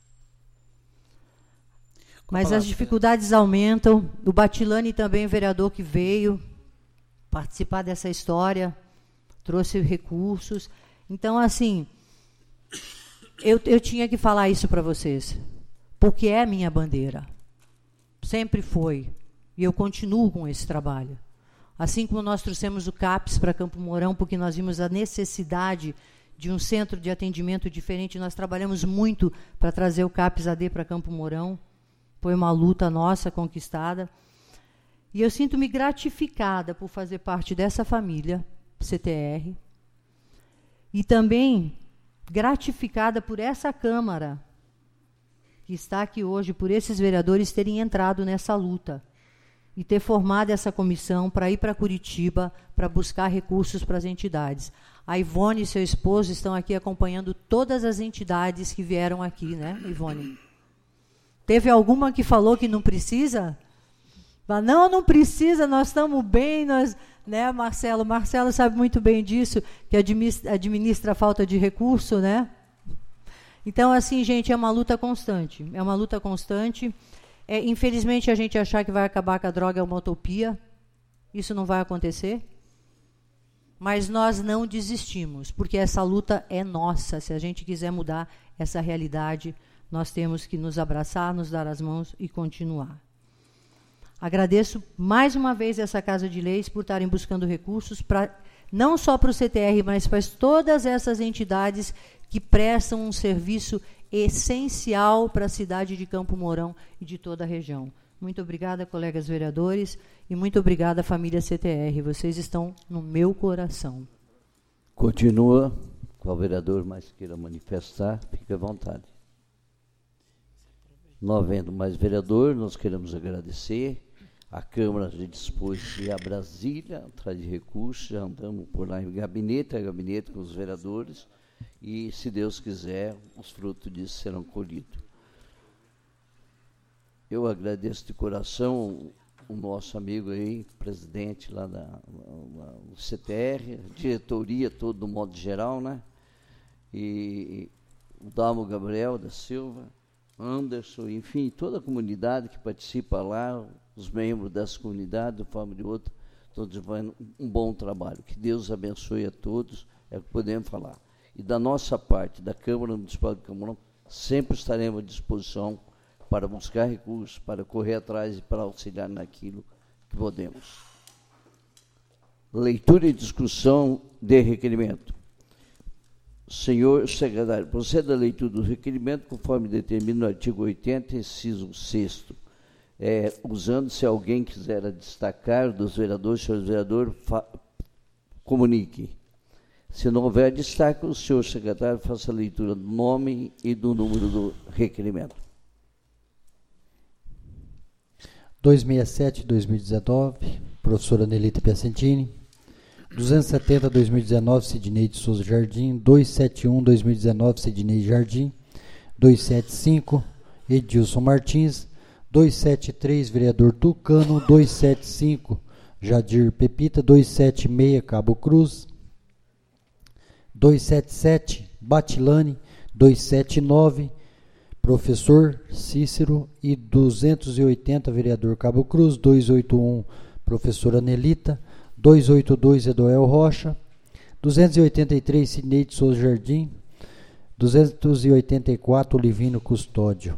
[SPEAKER 7] Mas as dificuldades aumentam. O Batilani também, vereador que veio participar dessa história, trouxe recursos. Então, assim, eu tinha que falar isso para vocês, porque é minha bandeira. Sempre foi. E eu continuo com esse trabalho. Assim como nós trouxemos o CAPS para Campo Mourão, porque nós vimos a necessidade de um centro de atendimento diferente, nós trabalhamos muito para trazer o CAPS AD para Campo Mourão. Foi uma luta nossa conquistada. E eu sinto-me gratificada por fazer parte dessa família, CTR, e também gratificada por essa Câmara, que está aqui hoje, por esses vereadores terem entrado nessa luta e ter formado essa comissão para ir para Curitiba, para buscar recursos para as entidades. A Ivone e seu esposo estão aqui acompanhando todas as entidades que vieram aqui, né, Ivone? Teve alguma que falou que não precisa? Mas não precisa, nós estamos bem, nós, né, Marcelo? Marcelo sabe muito bem disso, que administra a falta de recurso, né? Então, assim, gente, é uma luta constante. É uma luta constante. Infelizmente, a gente achar que vai acabar com a droga é uma utopia. Isso não vai acontecer. Mas nós não desistimos, porque essa luta é nossa. Se a gente quiser mudar essa realidade, nós temos que nos abraçar, nos dar as mãos e continuar. Agradeço mais uma vez essa Casa de Leis por estarem buscando recursos, não só para o CTR, mas para todas essas entidades que prestam um serviço essencial para a cidade de Campo Mourão e de toda a região. Muito obrigada, colegas vereadores, e muito obrigada, família CTR. Vocês estão no meu coração.
[SPEAKER 1] Continua, qual vereador mais queira manifestar, fique à vontade. Não havendo mais vereador, nós queremos agradecer. A Câmara já dispôs de ir a Brasília, atrás de recursos, já andamos por lá em gabinete a gabinete com os vereadores, e, se Deus quiser, os frutos disso serão colhidos. Eu agradeço de coração o nosso amigo aí, presidente lá do CTR, diretoria todo do modo geral, né? E o Dalmo Gabriel da Silva, Anderson, enfim, toda a comunidade que participa lá, os membros dessa comunidade, de uma forma ou de outra, todos fazem um bom trabalho. Que Deus abençoe a todos, é o que podemos falar. E da nossa parte, da Câmara Municipal de Campo Mourão, sempre estaremos à disposição para buscar recursos, para correr atrás e para auxiliar naquilo que podemos. Leitura e discussão de requerimento. Senhor secretário, proceda a leitura do requerimento conforme determina o artigo 80, inciso 6º. Usando, se alguém quiser destacar dos vereadores, senhor vereador, comunique. Se não houver destaque, o senhor secretário faça a leitura do nome e do número do requerimento.
[SPEAKER 2] 267-2019, professora Nelita Piacentini. 270-2019, Sidney de Souza Jardim. 271-2019, Sidney Jardim. 275, Edilson Martins. 273, vereador Tucano. 275, Jadir Pepita. 276, Cabo Cruz. 277, Batilane. 279, professor Cícero. E 280, vereador Cabo Cruz. 281, professora Nelita. 282, Edoel Rocha. 283, Sidney de Souza Jardim. 284, Olivino Custódio.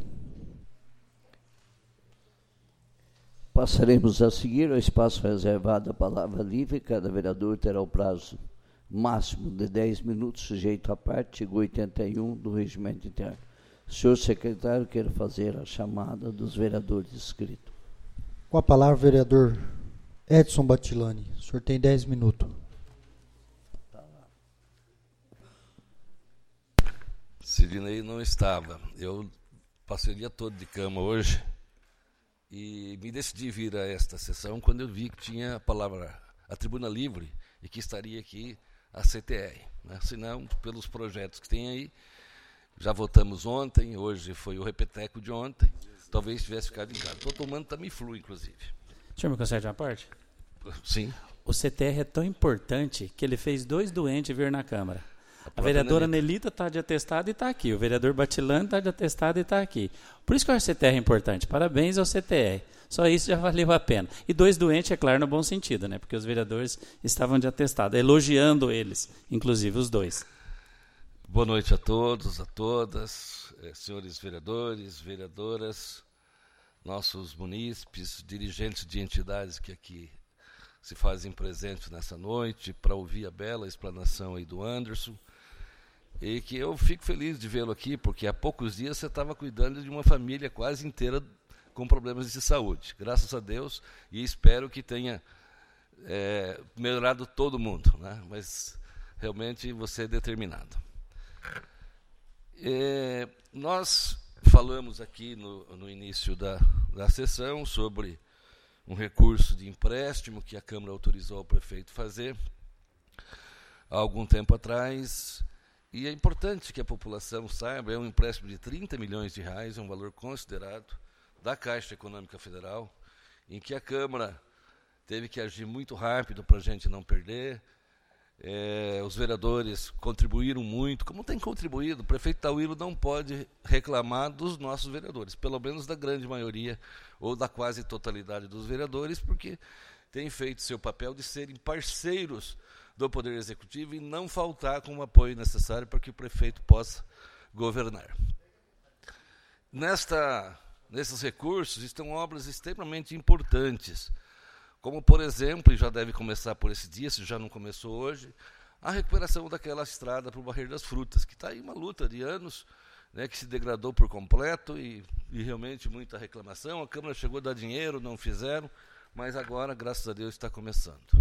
[SPEAKER 1] Passaremos a seguir ao espaço reservado à palavra livre. Cada vereador terá o prazo máximo de 10 minutos, sujeito à parte, artigo 81 do Regimento Interno. Senhor secretário, quero fazer a chamada dos vereadores inscritos.
[SPEAKER 2] Com a palavra, vereador Edson Batilane. O senhor tem 10 minutos.
[SPEAKER 10] Sidney não estava. Eu passei o dia todo de cama hoje e me decidi vir a esta sessão quando eu vi que tinha a tribuna livre e que estaria aqui a CTR. Né? Senão, pelos projetos que tem aí, já votamos ontem, hoje foi o repeteco de ontem, talvez tivesse ficado em casa. Estou tomando Tamiflu, inclusive.
[SPEAKER 4] O senhor me concede uma parte?
[SPEAKER 10] Sim.
[SPEAKER 4] O CTR é tão importante que ele fez 2 doentes vir na Câmara. A vereadora Nelita está de atestado e está aqui. O vereador Batilane está de atestado e está aqui. Por isso que eu acho que o CTR é importante. Parabéns ao CTR. Só isso já valeu a pena. E 2 doentes, é claro, no bom sentido, né? Porque os vereadores estavam de atestado, elogiando eles, inclusive os 2.
[SPEAKER 10] Boa noite a todos, a todas, senhores vereadores, vereadoras, nossos munícipes, dirigentes de entidades que aqui se fazem presentes nessa noite, para ouvir a bela explanação aí do Anderson. E que eu fico feliz de vê-lo aqui, porque há poucos dias você estava cuidando de uma família quase inteira com problemas de saúde. Graças a Deus, e espero que tenha melhorado todo mundo, né? Mas realmente você é determinado. Nós falamos aqui no início da sessão sobre um recurso de empréstimo que a Câmara autorizou o prefeito fazer há algum tempo atrás. E é importante que a população saiba, é um empréstimo de 30 milhões de reais, é um valor considerado da Caixa Econômica Federal, em que a Câmara teve que agir muito rápido para a gente não perder. Os vereadores contribuíram muito, como tem contribuído. O prefeito Tauilo não pode reclamar dos nossos vereadores, pelo menos da grande maioria, ou da quase totalidade dos vereadores, porque tem feito seu papel de serem parceiros do Poder Executivo e não faltar com o apoio necessário para que o prefeito possa governar. Nesses recursos estão obras extremamente importantes, como, por exemplo, e já deve começar por esse dia, se já não começou hoje, a recuperação daquela estrada para o Barreiro das Frutas, que está aí uma luta de anos, né, que se degradou por completo e realmente muita reclamação. A Câmara chegou a dar dinheiro, não fizeram, mas agora, graças a Deus, está começando.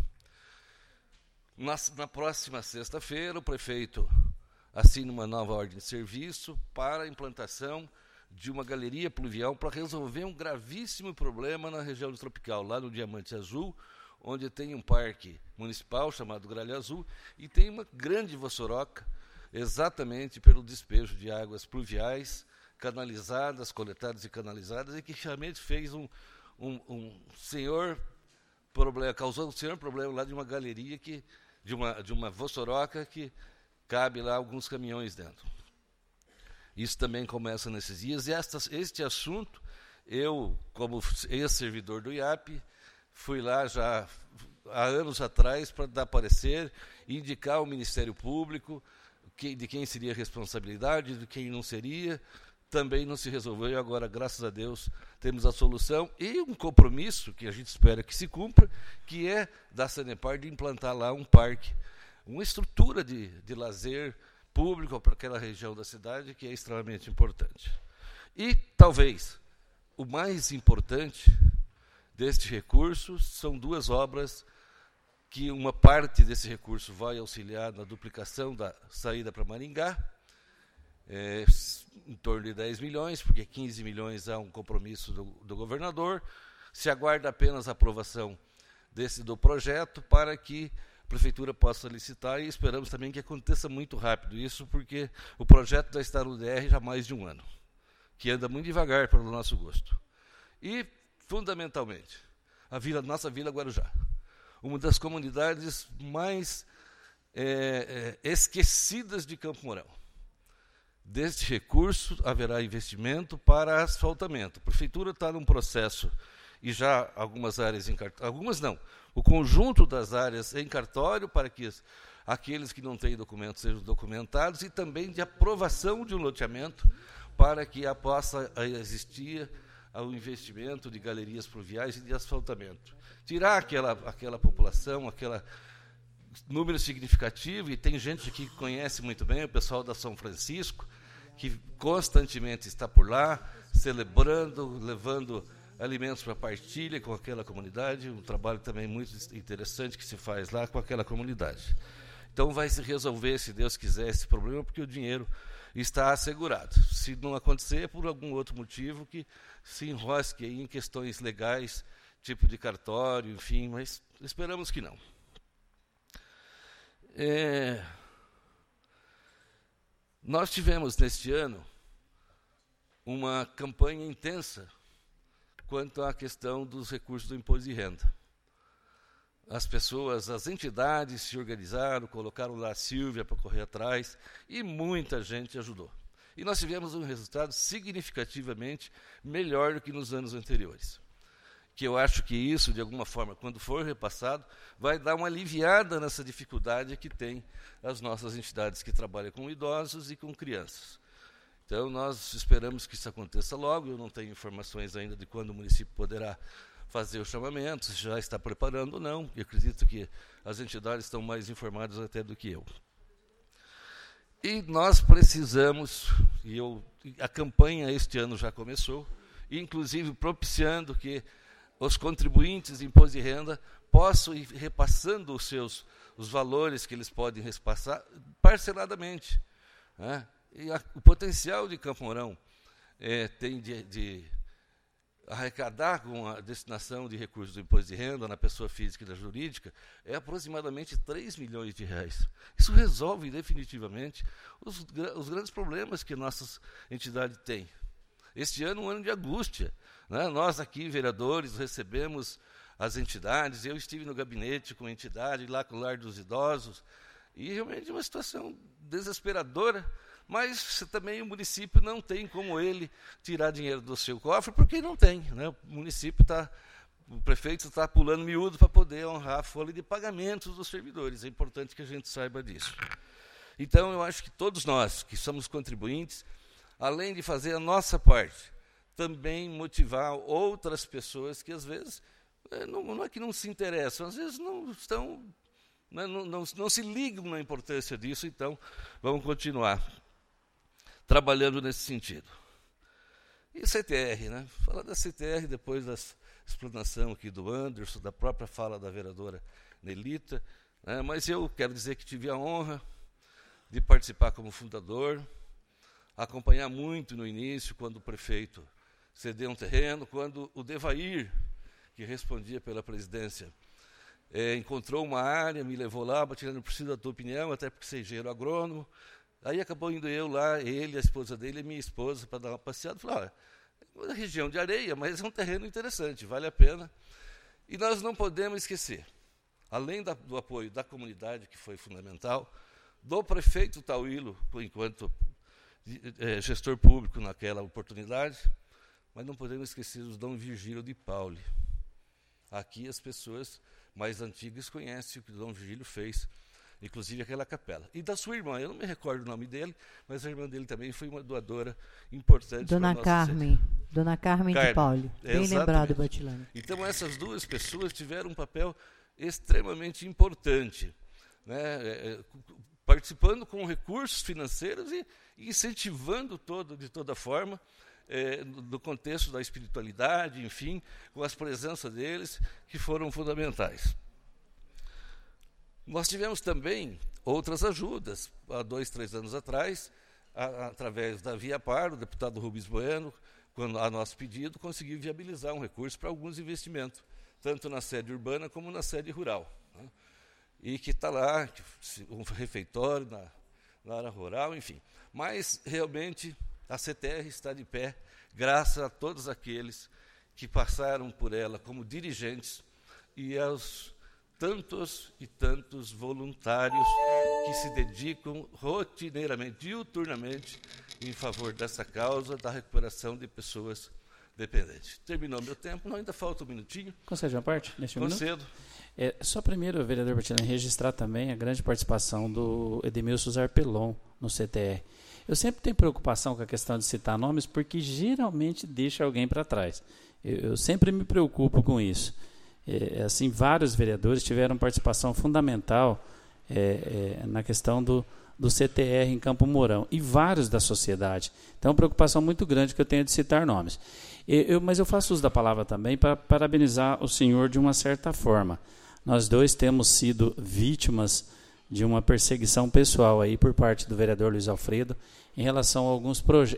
[SPEAKER 10] Na próxima sexta-feira, o prefeito assina uma nova ordem de serviço para a implantação de uma galeria pluvial para resolver um gravíssimo problema na região do Tropical, lá no Diamante Azul, onde tem um parque municipal chamado Gralha Azul e tem uma grande vossoroca, exatamente pelo despejo de águas pluviais canalizadas, coletadas e canalizadas, e que realmente fez um senhor problema, causou um senhor problema lá de uma galeria de uma vossoroca que cabe lá alguns caminhões dentro. Isso também começa nesses dias. E este assunto, eu, como ex-servidor do IAP, fui lá já há anos atrás para dar parecer, indicar ao Ministério Público de quem seria a responsabilidade, de quem não seria. Também não se resolveu e agora, graças a Deus, temos a solução e um compromisso que a gente espera que se cumpra, que é da Sanepar de implantar lá um parque, uma estrutura de lazer público para aquela região da cidade, que é extremamente importante. E, talvez, o mais importante deste recurso são 2 obras que uma parte desse recurso vai auxiliar na duplicação da saída para Maringá, em torno de 10 milhões, porque 15 milhões é um compromisso do governador, se aguarda apenas a aprovação do projeto para que a Prefeitura possa licitar, e esperamos também que aconteça muito rápido isso, porque o projeto já está no DR já há mais de um ano, que anda muito devagar pelo nosso gosto. E, fundamentalmente, nossa Vila Guarujá, uma das comunidades mais esquecidas de Campo Mourão. Deste recurso haverá investimento para asfaltamento. A Prefeitura está num processo, e já algumas áreas em cartório, algumas não, o conjunto das áreas em cartório para que aqueles que não têm documentos sejam documentados, e também de aprovação de um loteamento para que possa existir o investimento de galerias pluviais e de asfaltamento. Tirar aquela população, aquele número significativo, e tem gente aqui que conhece muito bem, o pessoal da São Francisco, que constantemente está por lá, celebrando, levando alimentos para partilha com aquela comunidade, um trabalho também muito interessante que se faz lá com aquela comunidade. Então vai se resolver, se Deus quiser, esse problema, porque o dinheiro está assegurado. Se não acontecer, é por algum outro motivo que se enrosque aí em questões legais, tipo de cartório, enfim, mas esperamos que não. Nós tivemos, neste ano, uma campanha intensa quanto à questão dos recursos do imposto de renda. As pessoas, as entidades se organizaram, colocaram lá a Silvia para correr atrás, e muita gente ajudou. E nós tivemos um resultado significativamente melhor do que nos anos anteriores. Que eu acho que isso, de alguma forma, quando for repassado, vai dar uma aliviada nessa dificuldade que tem as nossas entidades que trabalham com idosos e com crianças. Então, nós esperamos que isso aconteça logo. Eu não tenho informações ainda de quando o município poderá fazer o chamamento, se já está preparando ou não. Eu acredito que as entidades estão mais informadas até do que eu. E nós precisamos, a campanha este ano já começou, inclusive propiciando que os contribuintes de imposto de renda possam ir repassando os valores que eles podem repassar parceladamente. Né? E o potencial de Campo Mourão tem de arrecadar com a destinação de recursos do imposto de renda na pessoa física e na jurídica é aproximadamente 3 milhões de reais. Isso resolve definitivamente os grandes problemas que nossas entidades têm. Este ano é um ano de angústia. Né? Nós aqui, vereadores, recebemos as entidades, eu estive no gabinete com a entidade, lá com o Lar dos Idosos, e realmente é uma situação desesperadora, mas também o município não tem como ele tirar dinheiro do seu cofre, porque não tem. Né? O prefeito está pulando miúdo para poder honrar a folha de pagamentos dos servidores. É importante que a gente saiba disso. Então, eu acho que todos nós, que somos contribuintes, além de fazer a nossa parte, também motivar outras pessoas que, às vezes, não é que não se interessam, às vezes não se ligam na importância disso. Então, vamos continuar trabalhando nesse sentido. E a CTR, né? Falar da CTR depois da explanação aqui do Anderson, da própria fala da vereadora Nelita, né? Mas eu quero dizer que tive a honra de participar como fundador, acompanhar muito no início, quando o prefeito cedeu um terreno, quando o Devair, que respondia pela presidência, encontrou uma área, me levou lá, tirando, preciso da tua opinião, até porque você é engenheiro agrônomo. Aí acabou indo eu lá, ele, a esposa dele e minha esposa, para dar uma passeada. Falei, é uma região de areia, mas é um terreno interessante, vale a pena. E nós não podemos esquecer, além do apoio da comunidade, que foi fundamental, do prefeito Tauilo, enquanto gestor público naquela oportunidade, mas não podemos esquecer do Dom Virgílio de Pauli. Aqui as pessoas mais antigas conhecem o que o Dom Virgílio fez, inclusive aquela capela. E da sua irmã, eu não me recordo o nome dele, mas a irmã dele também foi uma doadora importante.
[SPEAKER 7] Dona Carmen. Dona Carmen de Pauli. Bem lembrado, Batilane.
[SPEAKER 10] Então, essas duas pessoas tiveram um papel extremamente importante, né? Participando com recursos financeiros e incentivando de toda forma, no contexto da espiritualidade, enfim, com as presenças deles, que foram fundamentais. Nós tivemos também outras ajudas. Há 2, 3 anos atrás, através da Via Par, o deputado Rubens Bueno, quando a nosso pedido, conseguiu viabilizar um recurso para alguns investimentos, tanto na sede urbana como na sede rural, né? E que está lá, um refeitório na área rural, enfim. Mas, realmente, a CTR está de pé, graças a todos aqueles que passaram por ela como dirigentes e aos tantos e tantos voluntários que se dedicam rotineiramente, diuturnamente, em favor dessa causa da recuperação de pessoas dependentes. Terminou meu tempo, não, ainda falta um minutinho.
[SPEAKER 4] Concede uma parte neste minuto?
[SPEAKER 10] Concedo.
[SPEAKER 4] Só primeiro, vereador Bertolini, registrar também a grande participação do Edmilson Zarpelon no CTR. Eu sempre tenho preocupação com a questão de citar nomes, porque geralmente deixa alguém para trás. Eu sempre me preocupo com isso. Assim, vários vereadores tiveram participação fundamental na questão do CTR em Campo Mourão, e vários da sociedade. Então, é uma preocupação muito grande que eu tenho de citar nomes. Mas eu faço uso da palavra também para parabenizar o senhor de uma certa forma. Nós dois temos sido vítimas de uma perseguição pessoal aí por parte do vereador Luiz Alfredo em relação a alguns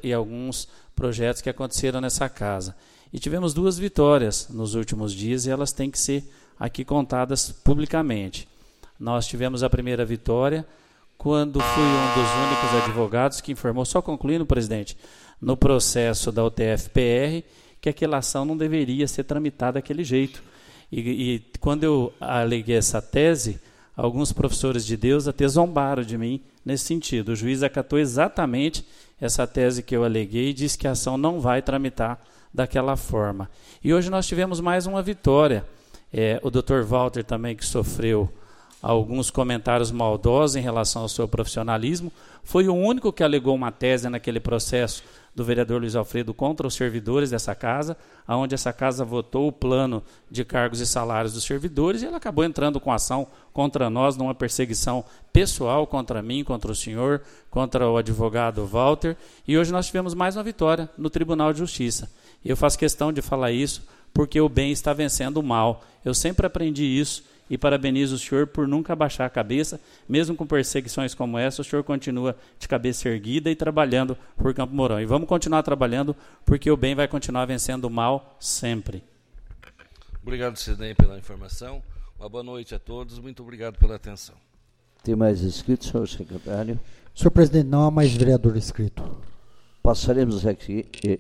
[SPEAKER 4] projetos que aconteceram nessa casa. E tivemos 2 vitórias nos últimos dias, e elas têm que ser aqui contadas publicamente. Nós tivemos a primeira vitória quando fui um dos únicos advogados que informou, só concluindo, presidente, no processo da UTF-PR, que aquela ação não deveria ser tramitada daquele jeito. E quando eu aleguei essa tese, alguns professores de Deus até zombaram de mim nesse sentido. O juiz acatou exatamente essa tese que eu aleguei e disse que a ação não vai tramitar daquela forma. E hoje nós tivemos mais uma vitória. O Dr. Walter também, que sofreu alguns comentários maldosos em relação ao seu profissionalismo, foi o único que alegou uma tese naquele processo do vereador Luiz Alfredo contra os servidores dessa casa, onde essa casa votou o plano de cargos e salários dos servidores, e ela acabou entrando com ação contra nós, numa perseguição pessoal contra mim, contra o senhor, contra o advogado Walter, e hoje nós tivemos mais uma vitória no Tribunal de Justiça. E eu faço questão de falar isso porque o bem está vencendo o mal. Eu sempre aprendi isso, e parabenizo o senhor por nunca abaixar a cabeça, mesmo com perseguições como essa, o senhor continua de cabeça erguida e trabalhando por Campo Mourão. E vamos continuar trabalhando, porque o bem vai continuar vencendo o mal sempre.
[SPEAKER 10] Obrigado, Sidney, pela informação. Uma boa noite a todos, muito obrigado pela atenção.
[SPEAKER 1] Tem mais inscritos, senhor secretário?
[SPEAKER 2] Senhor presidente, não há mais vereador inscrito.
[SPEAKER 1] Passaremos aqui,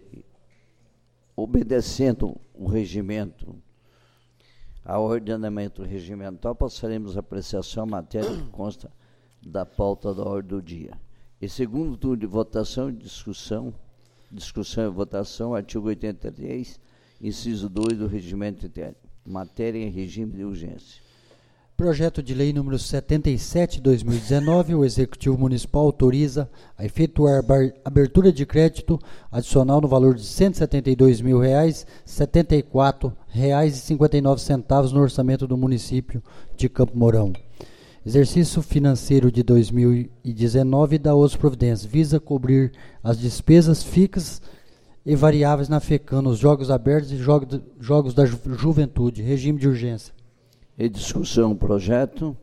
[SPEAKER 1] obedecendo o regimento, ao ordenamento regimental, passaremos a apreciação à matéria que consta da pauta da ordem do dia. E segundo turno de votação e discussão e votação, artigo 83, inciso 2 do regimento interno, matéria em regime de urgência.
[SPEAKER 2] Projeto de lei número 77/2019, o Executivo Municipal autoriza a efetuar abertura de crédito adicional no valor de R$ 172.000, R$ 74,59 no orçamento do município de Campo Mourão. Exercício financeiro de 2019 da outras providências, visa cobrir as despesas fixas e variáveis na FECAM, nos Jogos Abertos e Jogos da Juventude, regime de urgência.
[SPEAKER 1] Em discussão, projeto.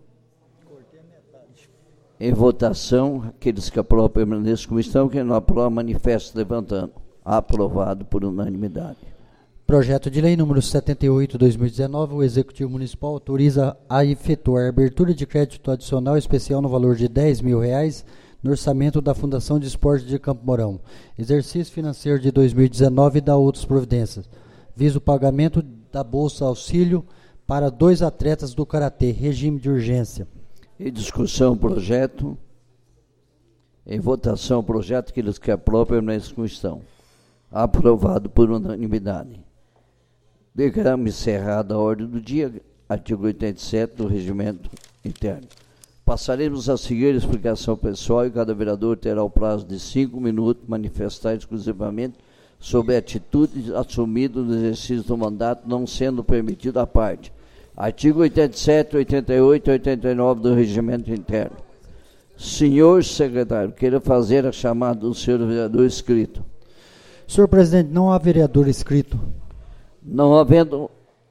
[SPEAKER 1] Em votação, aqueles que aprovam permaneçam como estão, quem não aprova, manifesta levantando. Aprovado por unanimidade.
[SPEAKER 2] Projeto de lei número 78/2019, o Executivo Municipal autoriza a efetuar abertura de crédito adicional especial no valor de R$ 10.000 no orçamento da Fundação de Esportes de Campo Mourão. Exercício financeiro de 2019 da outras providências. Visa o pagamento da Bolsa Auxílio para 2 atletas do Karatê, regime de urgência.
[SPEAKER 1] Em discussão, projeto. Em votação, projeto, aqueles que aprovam permaneçam como estão. Aprovado por unanimidade. Declaramos encerrada a ordem do dia, artigo 87 do regimento interno. Passaremos a seguir a explicação pessoal, e cada vereador terá o prazo de 5 minutos manifestar exclusivamente sobre a atitude assumida no exercício do mandato, não sendo permitido à parte. Artigo 87, 88 e 89 do regimento interno. Senhor secretário, queira fazer a chamada do senhor vereador inscrito.
[SPEAKER 2] Senhor presidente, não há vereador inscrito.
[SPEAKER 1] Não havendo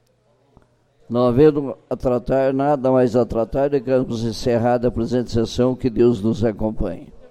[SPEAKER 1] a tratar, nada mais a tratar, declaramos encerrada a presente sessão, que Deus nos acompanhe.